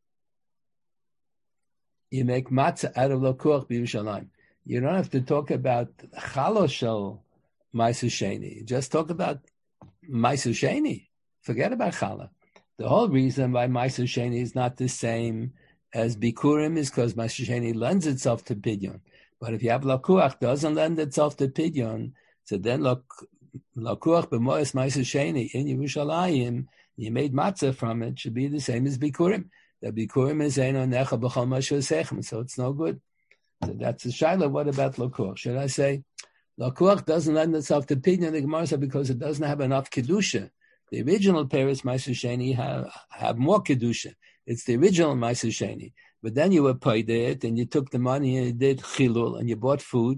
you make matzah out of lakuach b'Yerushalayim. You don't have to talk about chaloshel ma'aser sheni. Just talk about ma'aser sheni. Forget about challah. The whole reason why ma'aser sheni is not the same as bikurim is because ma'aser sheni lends itself to pidyon. But if you have lakuach doesn't lend itself to pidyon, so then lakuach b'moyes ma'aser sheni in Yerushalayim, you made matzah from it, should be the same as bikurim. The bikurim is eino necha b'chol mashu sechem, so it's no good. So that's the shaila. What about lakuach? Should I say lakuach doesn't lend itself to pidyon? The Gemara said because it doesn't have enough kedusha. The original Paris ma'aser sheni have have more kedusha. It's the original ma'aser sheni. But then you were paid it, and you took the money and you did chilul, and you bought food.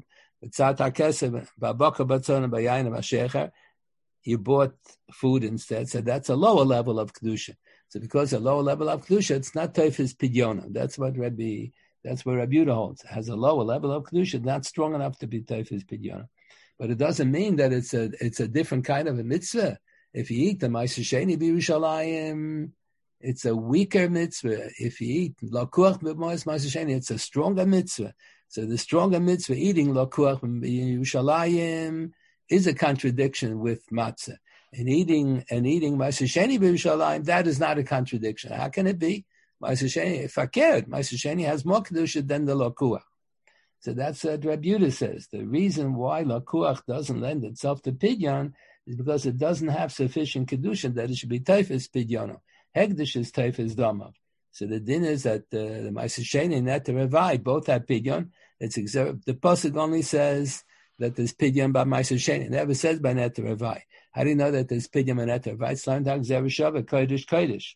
You bought food instead. So that's a lower level of kedusha. So because a lower level of kedusha, it's not teifis pidyona. That's what Rabbi. That's where Rabbi Yehuda holds. It has a lower level of kedusha, not strong enough to be teifis pidyona. But it doesn't mean that it's a it's a different kind of a mitzvah. If you eat the ma'aser sheni b'Yerushalayim, it's a weaker mitzvah. If you eat lakuach b'moyes ma'aser sheni, it's a stronger mitzvah. So the stronger mitzvah, eating lakuach b'Yerushalayim, is a contradiction with matzah. And eating and eating ma'aser sheni b'Yerushalayim, that is not a contradiction. How can it be? Ma'aser sheni, fakir, ma'aser sheni has more kedusha than the lakuach. So that's what Rabbi Yehuda says. The reason why lakuach doesn't lend itself to pidyon is because it doesn't have sufficient kedusha that it should be teifis pidyono. Hegdish is teifis damav. So the din is that uh, the ma'aser sheni and Neter Revai both have pidyon. It's exer- the pasuk only says that there's pidyon by ma'aser sheni. It never says by Neter Revai. How do you know that there's pidyon by Neter Revai? It's learned out Zerushavah kodesh kodesh.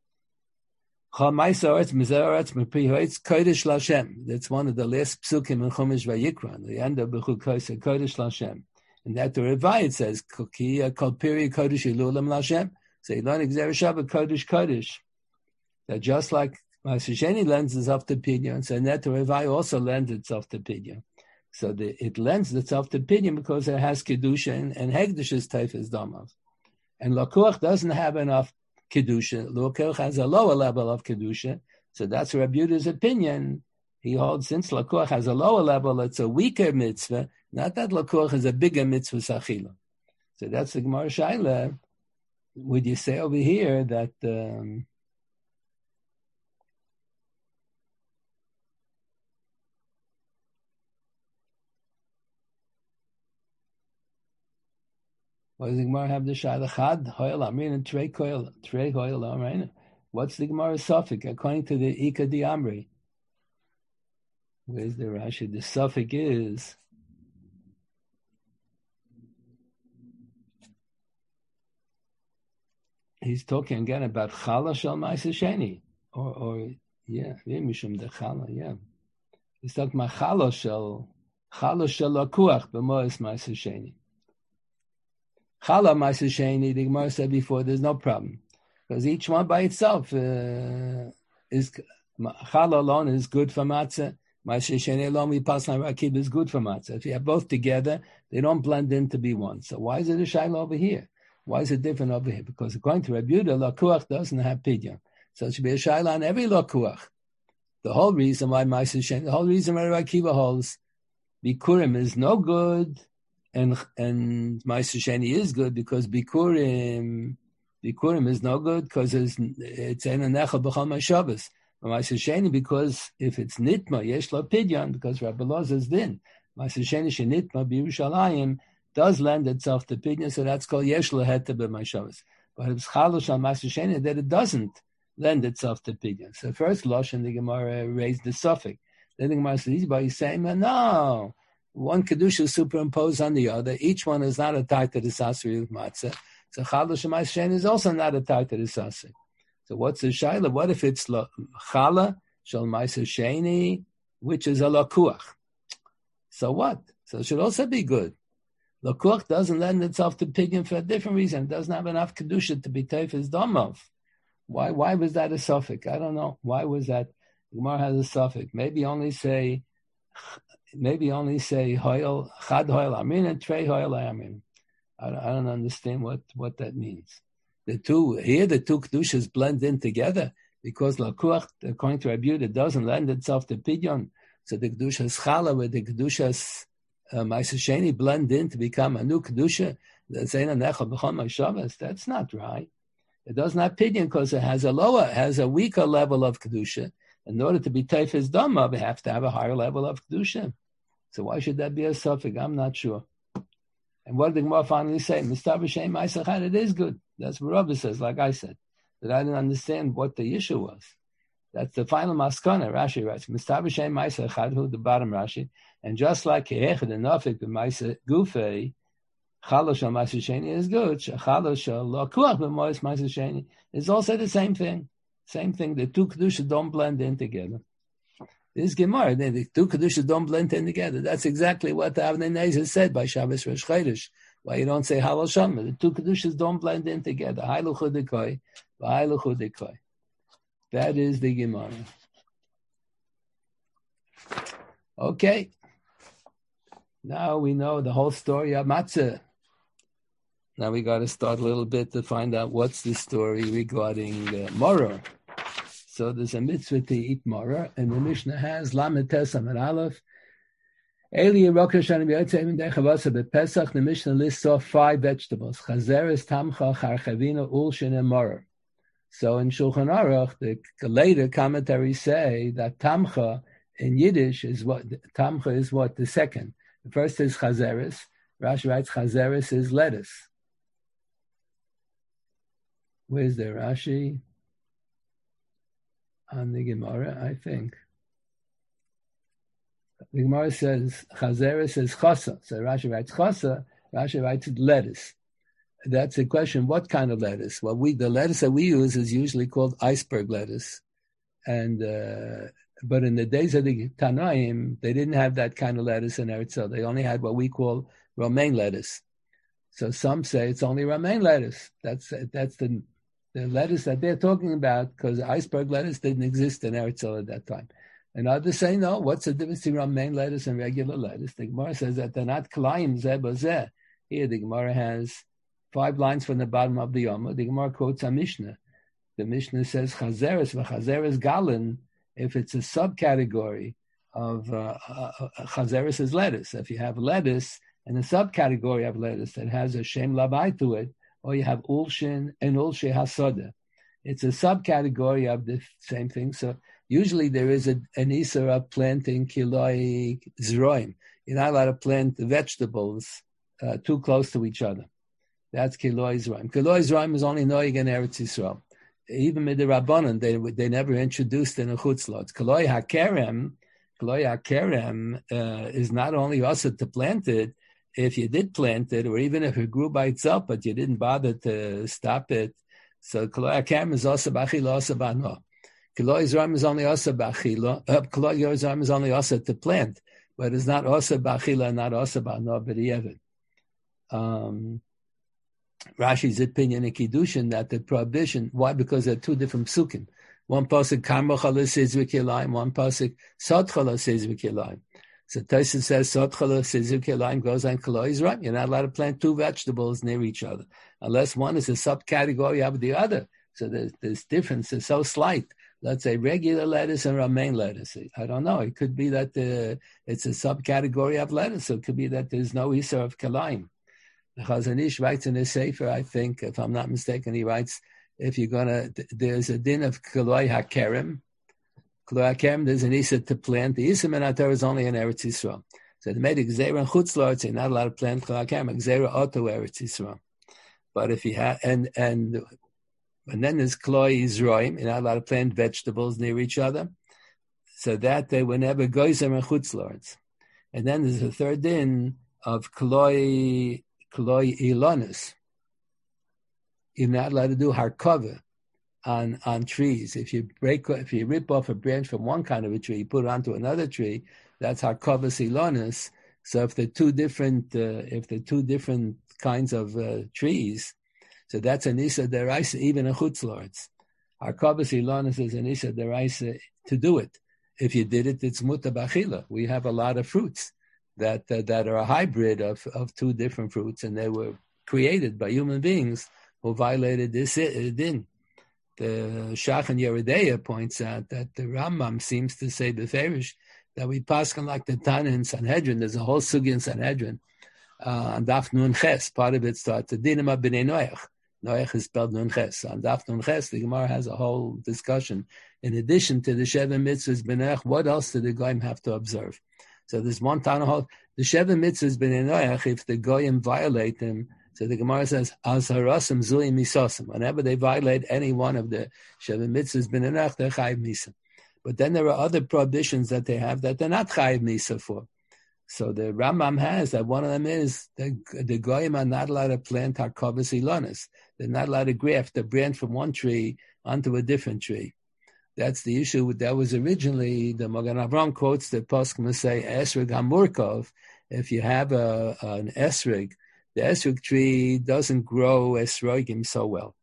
Kodesh Lashem. That's one of the last psukim in Chumash Vayikra. The end of Bechuk Kodesh Lashem. And that the Revai it says Kokiya Kol Piri Kodesh Ilulam Lashem. So you learn Xerushavah Kodesh Kodesh. That just like Ma'aser Sheni lends itself to pidyon, so Neter Revai also lends itself to pidyon. So the, it lends itself to pidyon because it has kedusha and, and hegdish is teifes damav. And lakuach doesn't have enough kedusha. Lakuach has a lower level of kedusha. So that's Rabbi Yehuda's opinion. He holds since lakuach has a lower level, it's a weaker mitzvah. Not that lakuach is a bigger mitzvah sachila. So that's the Gemara Shaila. Would you say over here that um, what does the Gemara have the Shaila? Chad hoil amrin and trei hoil trei hoil amrin. What's the Gemara suffix according to the Ika di Amri? Where's the Rashi? The suffix is he's talking again about chala shel ma'aser sheni, or or yeah, mishum de chala, yeah. He's talking about chala shel Chala shalakuach b'mois ma'aser sheni. Chala ma'aser sheni, the Gemara said before, there's no problem. Because each one by itself uh, is, chala alone is good for matzah. Ma'aser sheni alone, we pass on rakib, is good for matzah. If you have both together, they don't blend in to be one. So why is it a shayla over here? Why is it different over here? Because according to Rabbi Yehuda, lakuach doesn't have pidyon. So it should be a shayla on every lakuach. The whole reason why Ma'aser sheni, the whole reason why Rabbi Akiva holds Bikurim is no good, and and Ma'aser sheni is good because Bikurim Bikurim is no good because it's it's ein nechal b'chol ma'ashavos. Ma'aser sheni because if it's nitma yesh lo pidyon because Rabbi Elazar is din. Ma'aser sheni shenitma b'Yerushalayim does lend itself to pidyon, so that's called yesh lo heta b'ma'ashavos. But it's chalosh on Ma'aser sheni that it doesn't lend itself to pidyon. So first Lashon the Gemara raised the suffix. Then the Gemara says, but he's saying, no, one kedusha is superimposed on the other. Each one is not attached to the sasri of matzah. So chala shemais sheni is also not attached to the sasri. So what's the shaila? What if it's chala shel ma'aser sheni, which is a lakuach? So what? So it should also be good. Lakuach doesn't lend itself to pidyon for a different reason. It doesn't have enough kedusha to be teifes domov. Why? Why was that a suffix? I don't know. Why was that? Gemara has a suffix. Maybe only say, maybe only say hoil chad hoil amin and trei hoil amin. I, I don't understand what, what that means. The two here, the two kedushas blend in together because lakuach, according to Rabbi Yehuda, doesn't lend itself to pidyon. So the kedushas chala with the kedushas ma'aser sheni blend in to become a new kedusha. That's ein nechal b'chol ma'ashavos. That's not right. It doesn't have pidyon because it has a lower, has a weaker level of kedusha. In order to be teifes dama, we have to have a higher level of kedusha. So why should that be a suffix? I'm not sure. And what did the Gemara finally say? Mistav b'shem ma'aser chad, it is good. That's what Rabbi says, like I said. That I didn't understand what the issue was. That's the final maskana. Rashi writes, Mistav b'shem ma'aser chad, who the bottom Rashi. And just like Kehechad and Nafik b'ma'aser gufei, Chalosh al ma'aser sheni is good. Chalosh al lakuach b'mois ma'aser sheni is also the same thing. Same thing. The two kedushas don't blend in together. This Gemara, the two kedushas don't blend in together. That's exactly what the Avnei Nezer said by Shabbos Rosh Chodesh. Why you don't say Halal Shama? The two kedushas don't blend in together. Hailu chudikoi, v'hailu chudikoi. That is the Gemara. Okay. Now we know the whole story of matzah. Now we got to start a little bit to find out what's the story regarding uh, maror. So there's a mitzvah to eat maror, and the Mishnah has Lamed Tes Amud Aleph. Eli Yerokesh Ani B'Yotzei Min Dechavasa B'Pesach. The Mishnah lists off five vegetables: chazeres, tamcha, charchavina, ulshin, and maror. So in Shulchan Aruch, the later commentaries say that tamcha in Yiddish is what tamcha is what the second. The first is chazeres. Rashi writes chazeres is lettuce. Where's the Rashi? On the Gemara, I think. The Gemara says, Chazeres is chasa. So Rashi writes chasa, Rashi writes lettuce. That's the question, what kind of lettuce? Well, we the lettuce that we use is usually called iceberg lettuce. And uh, but in the days of the Tanaim, they didn't have that kind of lettuce in Eretz Yisrael. They only had what we call romaine lettuce. So some say it's only romaine lettuce. That's that's the the lettuce that they're talking about, because iceberg lettuce didn't exist in Eretz Yisrael at that time. And others say, no, what's the difference between romaine lettuce and regular lettuce? The Gemara says that they're not k'layim zeh b'zeh. Here the Gemara has five lines from the bottom of the Yoma. The Gemara quotes a Mishnah. The Mishnah says, chazeres v'chazeres galin, if it's a subcategory of uh, uh, chazeres is lettuce. If you have lettuce and a subcategory of lettuce that has a shem labai to it, or you have ulshin and ulshe hasoda. It's a subcategory of the same thing. So usually there is a, an isur of planting kiloi zroim. You're not allowed to plant vegetables uh, too close to each other. That's kiloi zroim. Kiloi zroim is only noig in Eretz Yisrael. Even with the Rabbanon, they they never introduced in a chutzlot. Kiloi hakerem, kiloi hakerem uh, is not only also to plant it. If you did plant it, or even if it grew by itself, but you didn't bother to stop it, so Kiloi HaKerem is also b'achila, also b'ano. Kiloi Yizram is only also b'achila. Uh, Kiloi Yizram is only also to plant. but it's not also b'achila, not also b'ano b'di'evid. Um, Rashi's opinion in Kiddushin that the prohibition, why? Because they're two different psukim. One pasuk karma chala says v'kilayim, one pasuk sod chala says v'kilayim. So Tosfos says sod chala says v'kilayim goes on kala is right. You're not allowed to plant two vegetables near each other unless one is a subcategory of the other. So there's this difference is so slight. Let's say regular lettuce and romaine lettuce. I don't know. It could be that the, it's a subcategory of lettuce. So it could be that there's no isur of kalayim. The Chazon Ish writes in his sefer, I think, if I'm not mistaken, he writes, if you're gonna, there's a din of kaloi hakerem. Kaloi hakerem, there's an isur to plant. The isur minator is only in Eretz Yisrael. So they made gzeira and chutz la'aretz, you're not allowed to plant kaloi hakerem. Gzeira oto Eretz Yisrael. But if you have, and and and then there's kaloi Yisroim, you're not allowed to plant vegetables near each other. So that they were never goyzer and chutz la'aretz. And then there's a third din of kaloi kaloi ilonis. You're not allowed to do harkava on on trees. If you break, if you rip off a branch from one kind of a tree, you put it onto another tree, that's harkava ilonis. So if they're two different, uh, if they're two different kinds of uh, trees, so that's an isa deraisa, even a chutz la'aretz. Harkava ilonis is an isa deraisa to do it. If you did it, it's muta b'achila. We have a lot of fruits that uh, that are a hybrid of of two different fruits, and they were created by human beings who violated this din. The Shach and Yeridea points out that the Rambam seems to say beferish that we paskin like the Tana in Sanhedrin. There's a whole sugi in Sanhedrin uh, on Daf Nun Ches. Part of it starts the dinim of b'nei Noach. Noach is spelled Nun Ches. On Daf Nun Ches, the Gemara has a whole discussion. In addition to the Sheva Mitzvahs b'nei Noach, what else do the Goyim have to observe? So there's one Tana hall. The Sheva Mitzvahs b'nei Noach, if the Goyim violate them. So the Gemara says, "As harasim zui misasim." Whenever they violate any one of the Sheva Mitzvahs b'nei Noach, they're chayiv misa. But then there are other prohibitions that they have that they're not chayiv misa for. So the Rambam has that one of them is the the Goyim are not allowed to plant harkavas ilonis. They're not allowed to graft a branch from one tree onto a different tree. That's the issue. That was originally the Magen Avraham quotes the poskim say esrig hamurkov. If you have a an esrig, the esrog tree doesn't grow esrogim so well,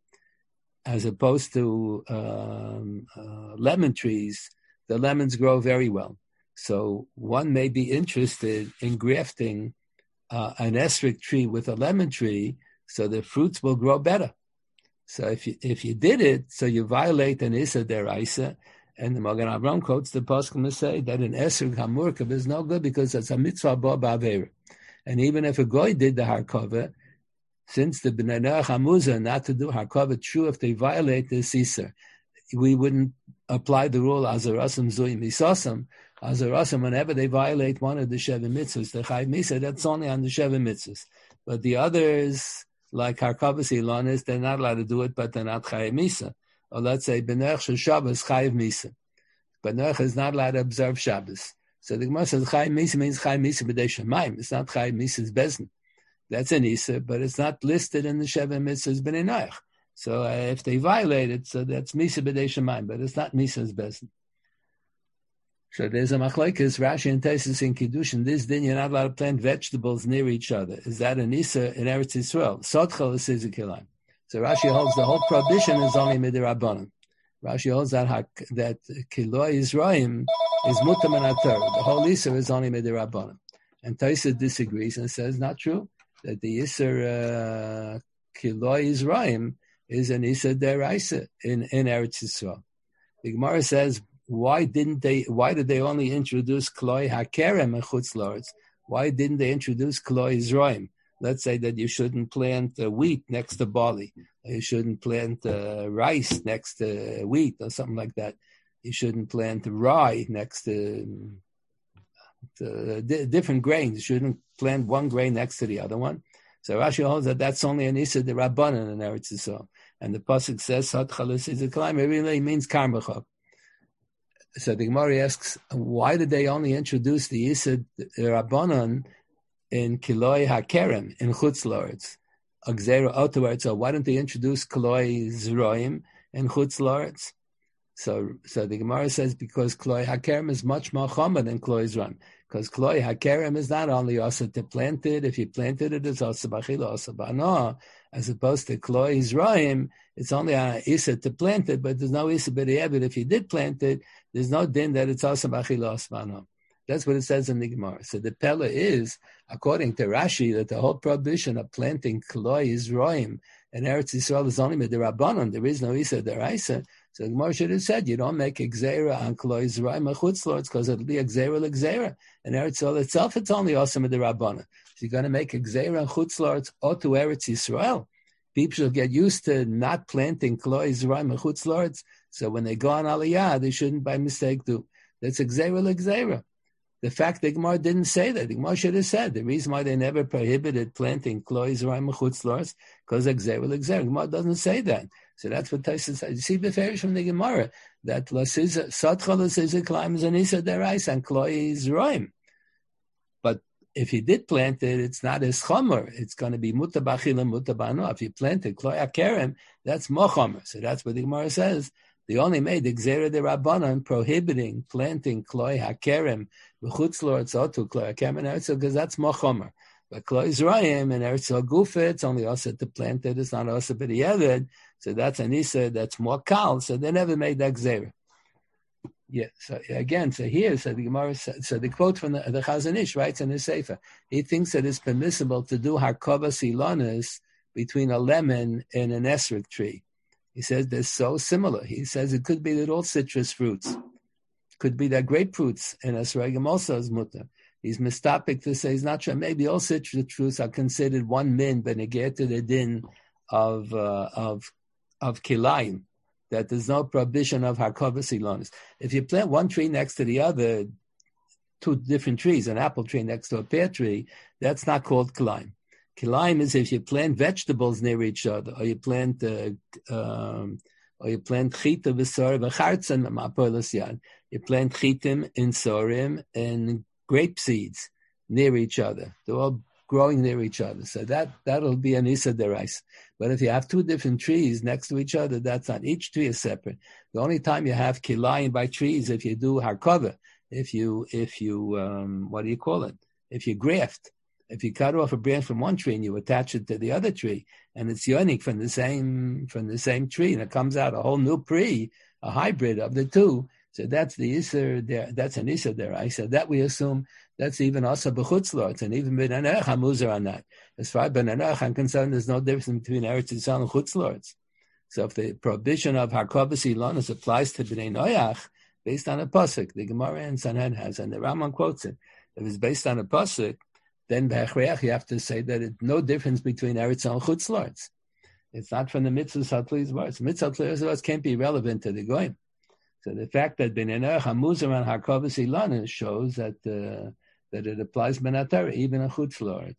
as opposed to um, uh, lemon trees. The lemons grow very well. So one may be interested in grafting uh, an esrog tree with a lemon tree, so the fruits will grow better. So if you if you did it, so you violate an issa deraisa, and the Magen Avraham quotes the poskim to say that an esrog hamurkav is no good because it's a mitzvah bo ba'avera. And even if a goy did the harkava, since the b'nei Noach hamuzah not to do harkava, true if they violate the sisar, we wouldn't apply the rule azarasim zui misasam. Azarasim, whenever they violate one of the Sheva mitzvahs, the chayiv misa, that's only on the Sheva mitzvahs. But the others, like harkavas ilonis, they're not allowed to do it, but they're not chayiv misa. Or let's say b'nei Noach Shabbos chayiv misa. B'nei Noach is not allowed to observe Shabbos. So the Gemara says chayiv misa means chayiv misa b'dei shamayim. It's not chayiv misa's bezin. That's an isa, but it's not listed in the Sheva mitzvahs b'nei Noach. So uh, if they violate it, so that's misa b'dei shamayim, but it's not misa's bezin. So there's a machlekes, Rashi and Tosfos in Kiddushin. This din you're not allowed to plant vegetables near each other. Is that an isa in Eretz Yisrael? Sotchel is kilayim. So Rashi holds the whole prohibition is only midirabanan. Rashi holds that that kiloi Yisroim is mutam and atar. The whole isa is only midirabanan. And Tosfos disagrees and says not true. That the isa uh, kiloi Yisroim is an isa deraisa in in Eretz Yisrael. The Gemara says, why didn't they? Why did they only introduce kloi hakerem and chutz la'aretz? Why didn't they introduce kloi Yisroim? Let's say that you shouldn't plant uh, wheat next to barley. You shouldn't plant uh, rice next to wheat or something like that. You shouldn't plant rye next to, to d- different grains. You shouldn't plant one grain next to the other one. So Rashi holds that that's only an issa de rabbanan in Eretz Yisrael. And the pasuk says, "Sat chalus is a climb." It really means karmachok. So the Gemara asks, why did they only introduce the issa de rabbanan in kiloi hakerem in chutz la'aretz? Agzera otoaretz. So why didn't they introduce kiloi zroim in chutz la'aretz? So, so the Gemara says because Kloi Hakerem is much more chomer than Kloi Zraim. Because Kloi Hakerem is not only also to plant it, if you planted it, it's also b'achila, also b'anoah, as opposed to Kloi Zraim, it's only a isa to plant it, but there's no isa b'di'evit. If you did plant it, there's no din that it's also b'achila, also b'anoah. That's what it says in the Gemara. So the Pella is, according to Rashi, that the whole prohibition of planting Kloi Zraim in Eretz Yisrael is only midrabanan. There is no isa deraisa. So the Gemara should have said, you don't make a gzeira on Kloi Zraim chutzlords because it'll be a gzeira l'gzeira. And Eretz Yisrael itself, it's only awesome with the Rabbanan. So you're going to make a gzeira on chutzlords or to Eretz Yisrael. People should get used to not planting Kloi Zraim chutzlords. So when they go on Aliyah, they shouldn't by mistake do. That's a gzeira l'gzeira. The fact that Gemara didn't say that, the Gemara should have said the reason why they never prohibited planting Kloi Zraim chutzlords because of gzeira l'gzeira. Gemara doesn't say that. So that's what Tyson said. You see the farish from the Gemara that Satcha Lasiza climbs an Isa Derais and Kloi Zraim. But if you did plant it, it's not as chomer. It's going to be muta b'achila, muta b'anoah. If you planted Kloi Hakerem, that's more chomer. So that's what the Gemara says. They only made the Gzera de Rabbanan prohibiting planting Kloi Hakerem b'chutzlords or to Kloi Hakerem and Eretz because that's more chomer. But Kloi Zraim and Eretz Gufa, it's only also to plant it. It's not also b'di'evit. So that's an Isa that's more kal. So they never made that Gzera. Yeah. So again, so here, so the Gemara, so the quote from the, the Chazon Ish writes in his Sefer, he thinks that it's permissible to do harkovas ilonis between a lemon and an esrog tree. He says they're so similar. He says it could be that all citrus fruits, could be that grapefruits and esrogim also is mutter. He's mistopic to say he's not sure. Maybe all citrus fruits are considered one min, but negate to the din of uh, of of kilayim, that there's no prohibition of harkovas ilonis. If you plant one tree next to the other, two different trees, an apple tree next to a pear tree, that's not called kilayim. Kilayim is if you plant vegetables near each other, or you plant uh, um, or you plant chita v'sor v'chartzen ma'apolos yad. You plant chitim in sorim and grape seeds near each other. They're all growing near each other. So that, that'll be an Isa derais. But if you have two different trees next to each other, that's not. Each tree is separate. The only time you have kilayim by trees if you do harkova, if you, if you, um, what do you call it? If you graft. If you cut off a branch from one tree and you attach it to the other tree, and it's yonik from the same from the same tree, and it comes out a whole new pre, a hybrid of the two. So that's the Isser there. That's an Isser there. I said that we assume that's even also b'chutzlords, and even ben anerach hamuzar on that. As far as ben anerach I'm concerned, there's no difference between Eretz Yisrael and chutzlords. So if the prohibition of harkovas ilonis applies to bnei noach based on a pasuk, the Gemara and Sanhedrin has, and the Rambam quotes it. If it's based on a pasuk, then b'hechreach you have to say that it's no difference between Eretz and chutzlords. It's not from the mitzvah satliyas words. Mitzvah satliyas words can't be relevant to the goyim. So the fact that b'nei noach hamuzar on harkovas ilonis shows that uh, that it applies benatara even in chutzlords.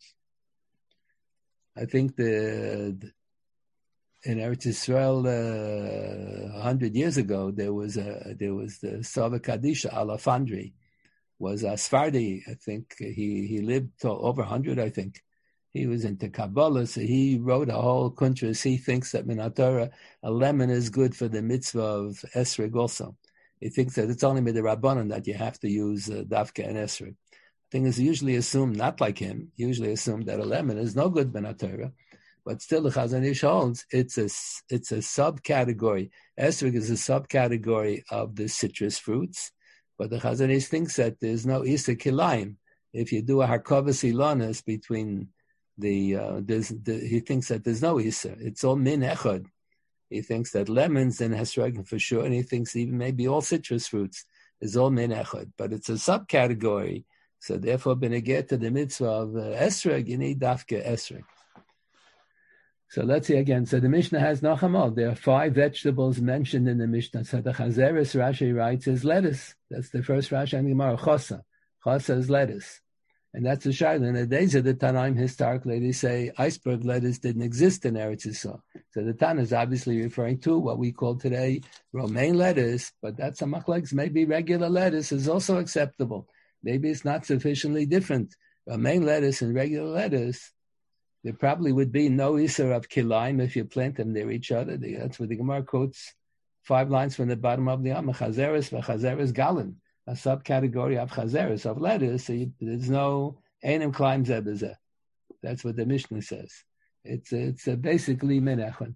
I think the, the in Eretz Yisrael uh, a hundred years ago there was a there was the Sava Kadisha Alafandri. Was a Sfardi, I think. He he lived till over one hundred, I think. He was into Kabbalah, so he wrote a whole kuntras. He thinks that Minatora, a lemon is good for the mitzvah of Esrog also. He thinks that it's only with the Rabbanan that you have to use uh, Dafka and Esrog. Thing is usually assumed, not like him, usually assumed that a lemon is no good Minatora, but still the Chazon Ish holds it's a, it's a subcategory. Esrog is a subcategory of the citrus fruits. But the Chazon Ish thinks that there's no Isa Kilayim. If you do a harkovas ilonis between the, uh, there's, the, he thinks that there's no Isa. It's all min echad. He thinks that lemons and esrogim for sure, and he thinks even maybe all citrus fruits is all min echad. But it's a subcategory. So therefore, beneged to the mitzvah of uh, esrog, you need dafke esrog. So let's see again. So the Mishnah has Nachamol. There are five vegetables mentioned in the Mishnah. So the Chazeres Rashi writes is lettuce. That's the first Rashi in the Gemara. Chosa. Chosa is lettuce. And that's the Shaila. In the days of the Tanaim, historically, they say iceberg lettuce didn't exist in Eretz Yisrael. So the Tana is obviously referring to what we call today romaine lettuce, but that's a machlekes. Maybe regular lettuce is also acceptable. Maybe it's not sufficiently different. Romaine lettuce and regular lettuce, there probably would be no Isser of Kilayim if you plant them near each other. That's what the Gemara quotes five lines from the bottom of the Amma, chazeres v'chazeres galin, a subcategory of chazeres, of lettuce. So you, there's no einem klein zebeze. That's what the Mishnah says. It's it's uh, basically menachon.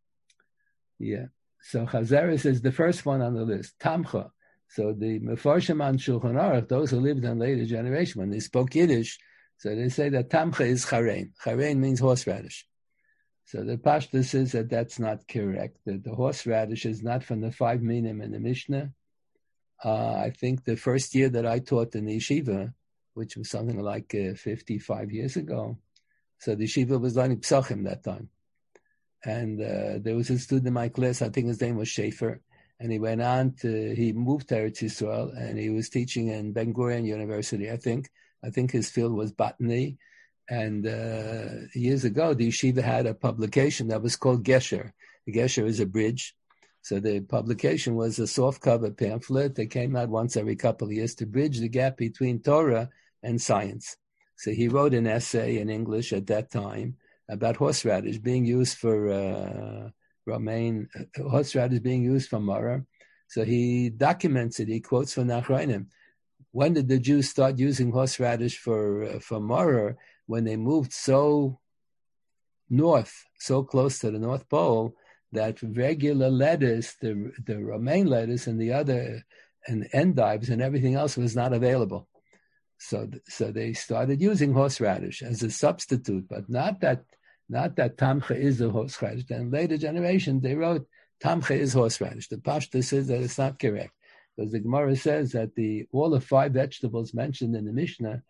Yeah. So chazeres is the first one on the list. Tamcha. So the mefarshim on Shulchan Aruch, those who lived in later generation, when they spoke Yiddish, so they say that tamcha is charein. Charein means horseradish. So the Pashta says that that's not correct. That the horseradish is not from the five minim in the Mishnah. Uh, I think the first year that I taught in the yeshiva, which was something like uh, fifty-five years ago, so the yeshiva was learning psachim that time. And uh, there was a student in my class, I think his name was Schaefer, and he went on to, he moved to Eretz Yisrael, and he was teaching in Ben Gurion University, I think. I think his field was botany. And uh, years ago, the yeshiva had a publication that was called Gesher. The Gesher is a bridge. So the publication was a soft-cover pamphlet that came out once every couple of years to bridge the gap between Torah and science. So he wrote an essay in English at that time about horseradish being used for uh, romaine, uh, horseradish being used for maror. So he documents it. He quotes from Nachronim. When did the Jews start using horseradish for uh, for maror? When they moved so north, so close to the North Pole, that regular lettuce, the the romaine lettuce and the other, and endives and everything else was not available. So so they started using horseradish as a substitute, but not that not that tamcha is a horseradish. Then later generations, they wrote tamcha is horseradish. The Pashta says that it's not correct, because the Gemara says that the all the five vegetables mentioned in the Mishnah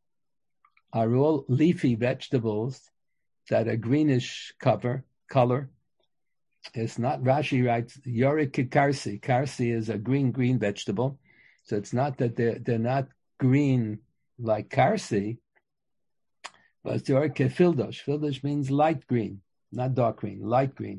are all leafy vegetables that are greenish cover color. It's not, Rashi writes, Yorik karsi. Karsi is a green, green vegetable. So it's not that they're, they're not green like karsi, but it's Yorik fildosh. Fildosh means light green, not dark green, light green.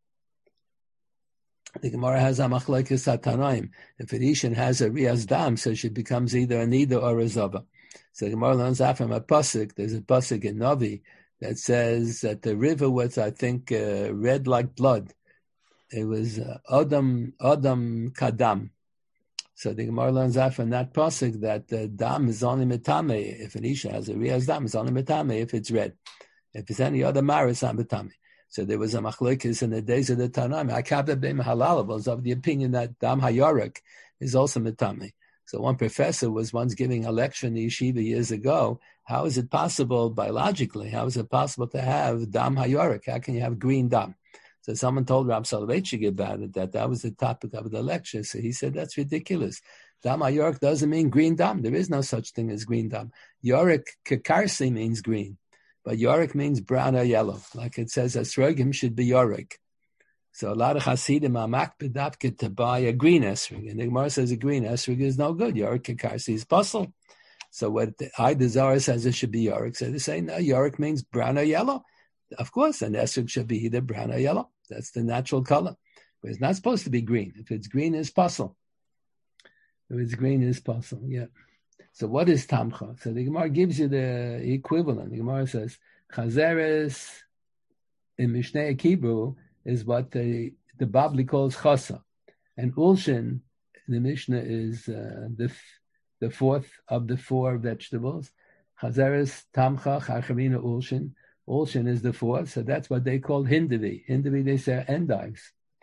The Gemara has a machlokes hatanoim. If an Ishan has a riyaz dam, so she becomes either a nida or a zava. So the Gemara learns that from a pasuk. There's a pasuk in Navi that says that the river was, I think, uh, red like blood. It was uh, Adam Adam Kadam. So the Gemara learns that from that pasuk that the dam is only metame. If an Isha has a riyaz dam, it's only metame if it's red. If it's any other mar, it's not metame. So there was a machlokes in the days of the Tanaim. Akabda b'im halal was of the opinion that dam hayorek is also metame. So one professor was once giving a lecture in the yeshiva years ago. How is it possible biologically? How is it possible to have dam hayorek? How can you have green dam? So someone told Rab Soloveitchik about it, that that was the topic of the lecture. So he said, that's ridiculous. Dam hayorek doesn't mean green dam. There is no such thing as green dam. Yorek kekarsi means green, but yorek means brown or yellow. Like it says, esrogim should be yorek. So a lot of Hasidim are makbedavke to buy a green esrog. And the Gemara says a green esrog is no good. Yorek kekarsi is puzzle. So what the Aydazara says it should be yorek. So they say, no, yorek means brown or yellow. Of course, an esrog should be either brown or yellow. That's the natural color. But it's not supposed to be green. If it's green, it's puzzle. If it's green, it's puzzle, yeah. So what is tamcha? So the Gemara gives you the equivalent. The Gemara says, chazeres in Mishneh Hebrew is what the, the Babli calls chasa. And ulshin, the Mishnah is uh, the the fourth of the four vegetables. Chazeres, tamcha, charchamina, ulshin. Ulshin is the fourth, so that's what they call hindavi. Hindavi, they say endives.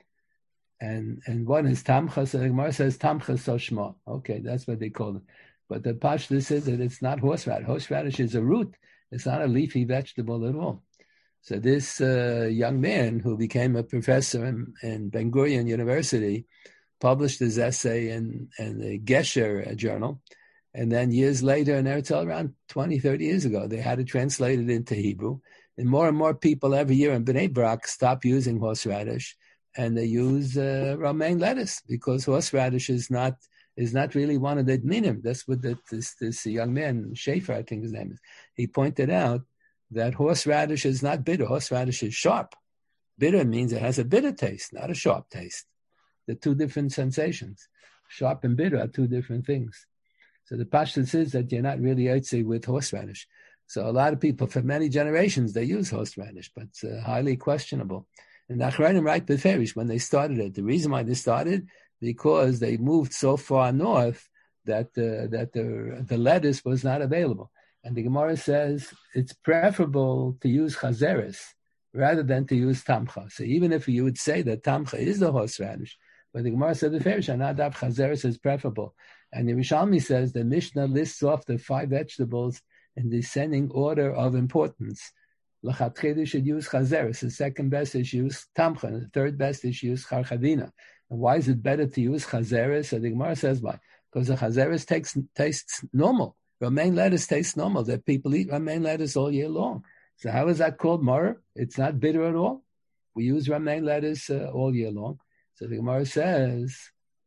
And and one is tamcha, so the Gemara says tamcha soshma. Okay, that's what they call it. But the Pashta says that it's not horseradish. Horseradish is a root. It's not a leafy vegetable at all. So this uh, young man who became a professor in, in Ben Gurion University published his essay in, in the Gesher journal. And then years later, in Eretz Yisrael, around twenty, thirty years ago, they had it translated into Hebrew. And more and more people every year in Bnei Brak stop using horseradish, and they use uh, romaine lettuce, because horseradish is not is not really one of the minim. That's what the, this this young man, Schaefer, I think his name is, he pointed out that horseradish is not bitter. Horseradish is sharp. Bitter means it has a bitter taste, not a sharp taste. They're two different sensations. Sharp and bitter are two different things. So the Pashta says that you're not really yotze with horseradish. So a lot of people, for many generations, they use horseradish, but it's uh, highly questionable. And the Achronim write beferish when they started it. The reason why they started, because they moved so far north that uh, that the the lettuce was not available. And the Gemara says it's preferable to use chazeres rather than to use tamcha. So even if you would say that tamcha is the horseradish, but the Gemara said beferish, anadav chazeres is preferable. And the Yerushalmi says the Mishnah lists off the five vegetables in descending order of importance. L'chatchila should use chazeres. The second best is use tamcha. And the third best is use charchadina. And why is it better to use chazeres? So the Gemara says why? Because the chazeres tastes, tastes normal. Romaine lettuce tastes normal. That people eat romaine lettuce all year long. So how is that called maror? It's not bitter at all. We use romaine lettuce uh, all year long. So the Gemara says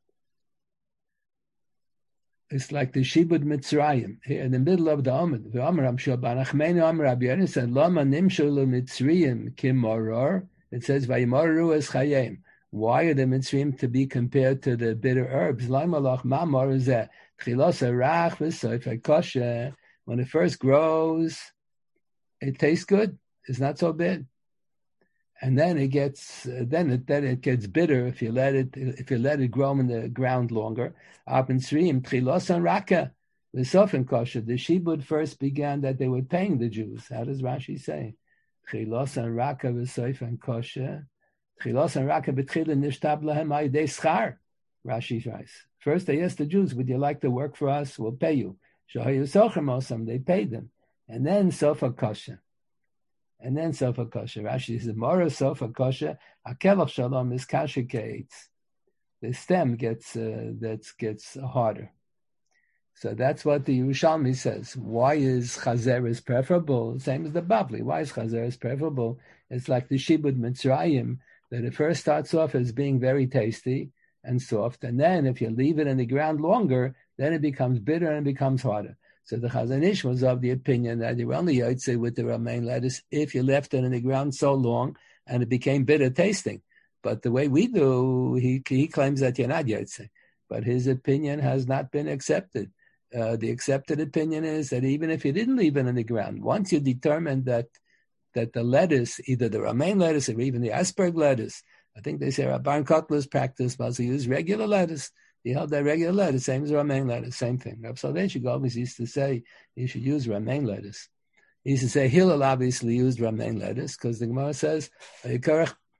it's like the Shibud Mitzrayim here in the middle of the Amud. The Amar Rabbi Nachmenu Amar Rabbi Yochanan said, "Lama nimshu leMitzrayim kim maror." It says, "Vayimaru es chayim." Why are the Mitzrayim to be compared to the bitter herbs? Laimalach mamar is that chilos arach v'soif kosher. When it first grows, it tastes good. It's not so bad, and then it gets then it then it gets bitter if you let it if you let it grow in the ground longer. Up in Sriim chilos and raka v'soif kosher. The Shibud first began that they were paying the Jews. How does Rashi say? Chilos and raka v'soif kosher. Chilos and raka b'tchila nishtab lahem ayidei schar. Rashi writes. First they asked the Jews, would you like to work for us? We'll pay you. Shahayu sochem osam. They paid them. And then sofa kosher. And then sofa kosher. Rashi says, Mora sofa kosher, akelach shalom is kasher keitz. The stem gets, uh, that gets harder. So that's what the Yerushalmi says. Why is chazeres preferable? Same as the Bavli. Why is chazeres preferable? It's like the Shibud Mitzrayim, that it first starts off as being very tasty and soft, and then if you leave it in the ground longer, then it becomes bitter and it becomes harder. So the Chazon Ish was of the opinion that you're only yotze with the romaine lettuce if you left it in the ground so long and it became bitter tasting. But the way we do, he he claims that you're not yotze. But his opinion has not been accepted. Uh, the accepted opinion is that even if you didn't leave it in the ground, once you determined that that the lettuce, either the romaine lettuce or even the iceberg lettuce, I think they say Rabban Kotler's practice was to use regular lettuce. He held that regular lettuce, same as romaine lettuce, same thing. Rabbi Soloveitchik always used to say you should use romaine lettuce. He used to say Hillel obviously used romaine lettuce because the Gemara says, what do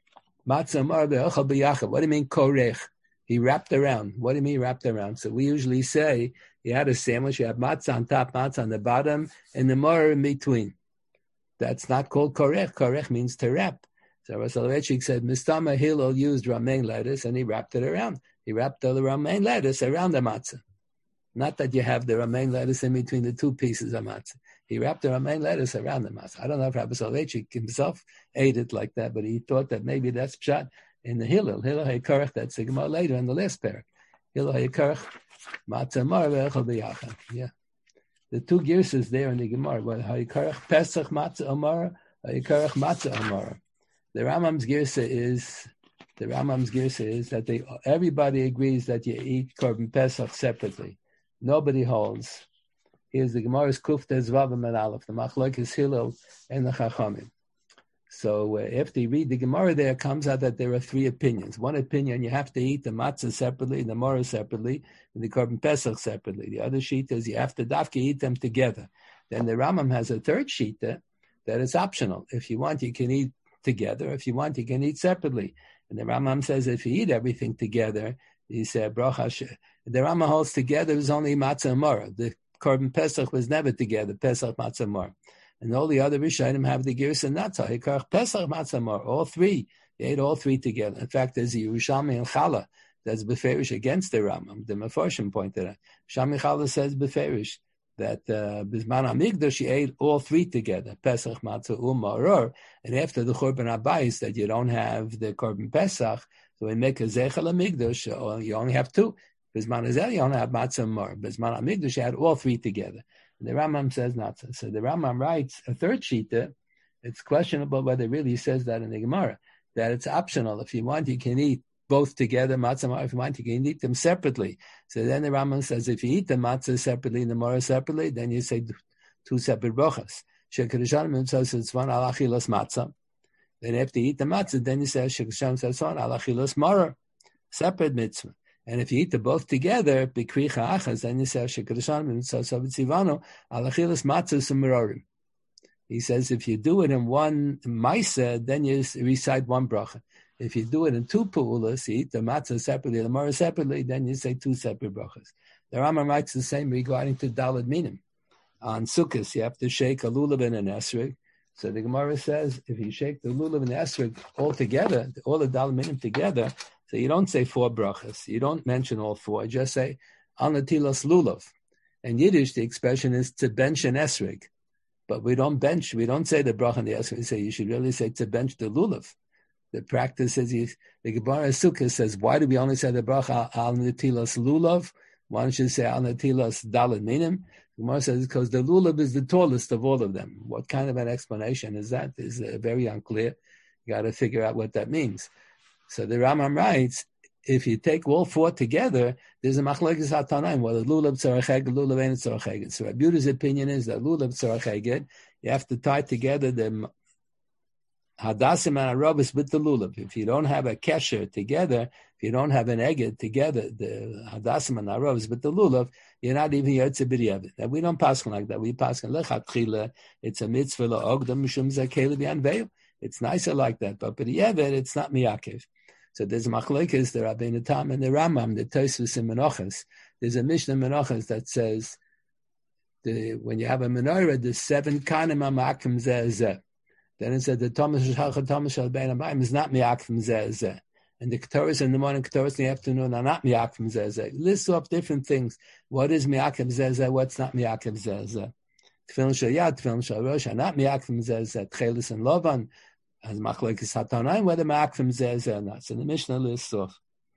you mean korech? He wrapped around. What do you mean wrapped around? So we usually say you had a sandwich, you have matzah on top, matzah on the bottom, and the maror in between. That's not called korech. Korech means to wrap. So Rabbi Soloveitchik said, Mistama Hillel used romaine lettuce and he wrapped it around. He wrapped the romaine lettuce around the matzah. Not that you have the romaine lettuce in between the two pieces of matzah. He wrapped the romaine lettuce around the matzah. I don't know if Rabbi Soloveitchik himself ate it like that, but he thought that maybe that's pshat in the Hillel. Hillel HaYikarech, that's the Gemara later in the last parak. Hillel HaYikarech, matzah mar ve'echel b'yachad. Yeah. The two girses there in the Gemara, but HaYikarech Pesach matzah amara, HaYikarech matzah amara. The Rambam's girsa is the Rambam's girsa is that they everybody agrees that you eat Korban Pesach separately. Nobody holds. Here's the Gemara's Kuftes Vavam and Aleph. The Machlokes Hillel and the Chachamim. So uh, after you read the Gemara, there comes out that there are three opinions. One opinion, you have to eat the matzah separately, the maror separately, and the Korban Pesach separately. The other sheet is you have to dafka eat them together. Then the Rambam has a third sheet that, that is optional. If you want, you can eat together. If you want, you can eat separately. And the Rambam says if you eat everything together, he said, bracha. The Rambam holds together is only matzah and maror. The Korban Pesach was never together, Pesach, matzah, maror. And all the other Rishonim have the Girs and Natzah. Hikach Pesach Matzah Mar. All three. They ate all three together. In fact, there's a Yerushalmi and Chala that's beferish against the Rambam. The Mefarshim pointed out. Shami Chala says beferish that Bisman uh, Hamikdash she ate all three together. Pesach Matzah Umaror. And after the Churban Abayis that you don't have the Korban Pesach, so we make a Zechel Hamikdash, or you only have two. Bisman Hazel you only have Matzah Mar. Bisman Hamikdash you had all three together. The Rambam says not so. So the Rambam writes a third shita. It's questionable whether it really says that in the Gemara, that it's optional. If you want, you can eat both together, matzah. If you want, you can eat them separately. So then the Rambam says if you eat the matzah separately and the maror separately, then you say two separate brachas. Shekar Rishonim says it's one al achilas matzah. Then after you eat the matzah, then you say Hashem says on alachilas mara, separate mitzvah. And if you eat them both together, b'kricha achas, then you say shekadashan mitzvah savitzivano alachilas matzah sumerorim. He says if you do it in one maisa, then you recite one bracha. If you do it in two pu'ulas, you eat the matzah separately, the mara separately, then you say two separate brachas. The Rambam writes the same regarding to daled minim. On Sukkot, you have to shake a lulav and an esrog. So the Gemara says, if you shake the lulav and the esrog all together, all the daled minim together, so you don't say four brachas. You don't mention all four. You just say, al natilas lulav. In Yiddish, the expression is to bench an esrog. But we don't bench, we don't say the bracha and the esrog. We say, you should really say to bench the lulav. The practice is, the Gemara Sukkot says, why do we only say the bracha al natilas lulav? One should say al natilas daled minim. The Gemara says because the lulav is the tallest of all of them. What kind of an explanation is that? Is uh, very unclear. You got to figure out what that means. So the Rambam writes, if you take all four together, there's a machlokes hatanaim. Well, the lulav tzarech eged, lulav ain't tzarech eged. So Rabbi Yehuda's opinion is that lulav tzarech eged, you have to tie together the hadasim and arabis with the lulav. If you don't have a kesher together, if you don't have an eged together, the hadasim and arabis with the lulav, you're not even yotze b'diavad. And we don't pass like that. We pass lechatchila. It's a mitzvah la'ogdam mishum zakei b'yanveil. It's nicer like that, but b'diavad it's not miyakev. So there's a machlokes, the Rabbeinu Tam and the Rambam, the Tosfos in Menachos. There's a Mishnah in Menachos that says the when you have a menorah, the seven kanim amakim zeh zeh. Then it said the Thomas Shalcha Thomas Shal Bein Abayim is not miyakim zeh zeh. And the Ketores in the morning, Ketores in the afternoon are not miyakim zeh zeh. Lists off different things. What is miyakim zeh zeh? What's not miyakim zeh zeh? Tefillin shel yad, tefillin shel rosh are not miyakim zeh zeh. Tchelis and Lovan. As machlokes hatanaim, whether ma'akrim zeh zeh or not. So the Mishnah lists off.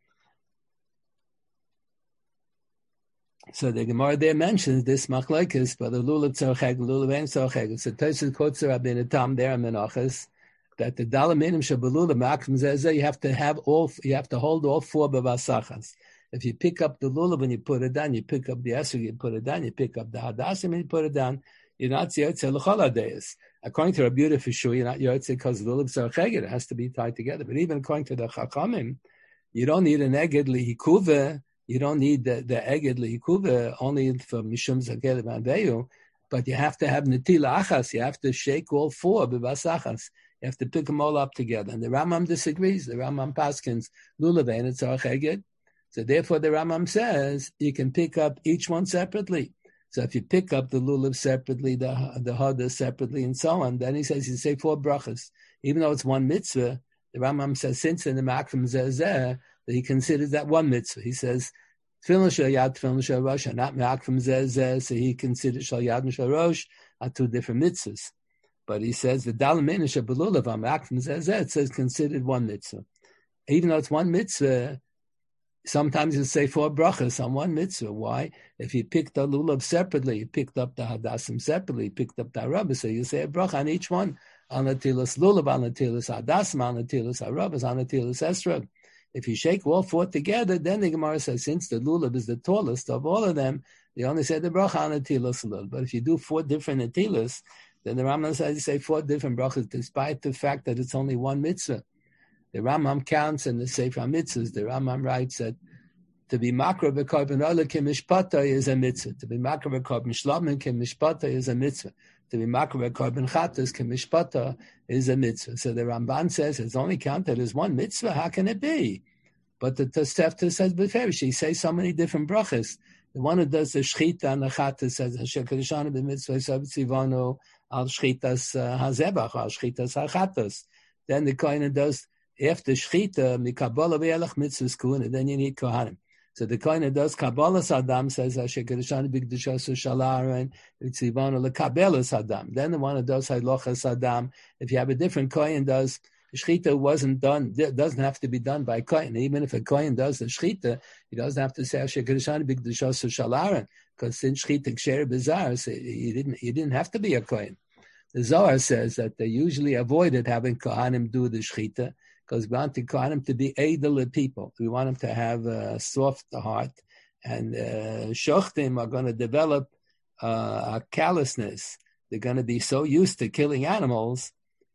So the Gemara there mentions this machlokes, but the lulav tzarech, lulav ain't tzarech. So Tosfos quotes Rabbeinu Tam there in Menachos that the daled minim shabelulav ma'akrim zeh zeh, you have to have all, you have to hold all four b'vasachas. If you pick up the lulav and you put it down, you pick up the esrog, you put it down, you pick up the hadasim and you put it down. You're not yotze l'chol hadayos. According to Rabbi Yehuda, for sure, you're not yotze because the lulav tzarech eged. It has to be tied together. But even according to the Chachamim, you don't need an eged lihikuve. You don't need the, the eged lihikuve only for mishum zakei b'yanveil. But you have to have netila achas. You have to shake all four b'vasachas. You have to pick them all up together. And the Rambam disagrees. The Rambam paskins lulav ain't tzarech eged. So therefore, the Rambam says you can pick up each one separately. So if you pick up the lulav separately, the the hada separately, and so on, then he says you say four brachas. Even though it's one mitzvah, the Rambam says since in the makrim zeh zeh, that he considers that one mitzvah. He says tefillin shel yad, tefillin shel rosh are not makrim zeh zeh, so he considers shel yad and shel rosh are two different mitzvahs. But he says the daled minim shel lulav are makrim zeh zeh. It says considered one mitzvah. Even though it's one mitzvah, sometimes you say four brachas on one mitzvah. Why? If you picked the lulav separately, you picked up the hadasim separately, you picked up the arabas, so you say a bracha on each one. On natilas lulav, on natilas hadasim, on natilas arabas, on natilas esrog. If you shake all four together, then the Gemara says, since the lulav is the tallest of all of them, you only say the bracha on natilas lulav. But if you do four different natilas, then the Rambam says you say four different brachas, despite the fact that it's only one mitzvah. The Rambam counts in the Sefer Mitzvahs. The Rambam writes that to be makro b'korban olah k'mishpata is a mitzvah. To be makro b'korban shlamim k'mishpata is a mitzvah. To be makro b'korban chatas k'mishpata is a mitzvah. So the Ramban says it's only counted as one mitzvah. How can it be? But the Tosefta says b'ferish. He says so many different brachas. The one who does the shchita and the chatas says Hashem kadeshanu b'mitzvah sabitzivanu al shchitas hazebach al shchitas hachatas. Then the kohen does after shchita, mikabala v'elach mitzvahs kuhuna, then you need kohanim. So the kohen that does kabbalah sadam says Asher kedeshanu b'kedushasu shalaron v'tzivanu lekabela sadam. Then the one that does halacha sadam, if you have a different kohen does shchita wasn't done, doesn't have to be done by kohen. Even if a kohen does the shchita, he doesn't have to say Asher kedeshanu b'kedushasu shalaron, because since shchita ksher bizarre, so you didn't you didn't have to be a kohen. The Zohar says that they usually avoided having kohanim do the shchita, because we want the Kohanim to be edel people. We want them to have a soft heart. And uh, Shochtim are going to develop uh, a callousness. They're going to be so used to killing animals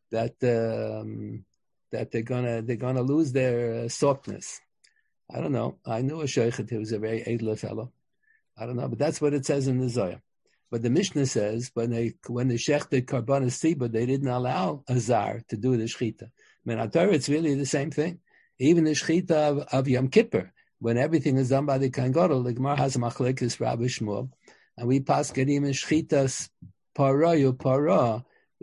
that um, that they're gonna they're gonna lose their uh, softness. I don't know. I knew a sheikhet who was a very edler fellow. I don't know, but that's what it says in the Zohar. But the Mishnah says when they when they shechted karbanos tzibur, they didn't allow a zar to do the shechita. I mean, at Torah, it's really the same thing. Even the shechita of, of Yom Kippur, when everything is done by the Kohen Gadol, the Gemara has a machlekes Rabbi Shmuel, and we pass even shechitas parayu para,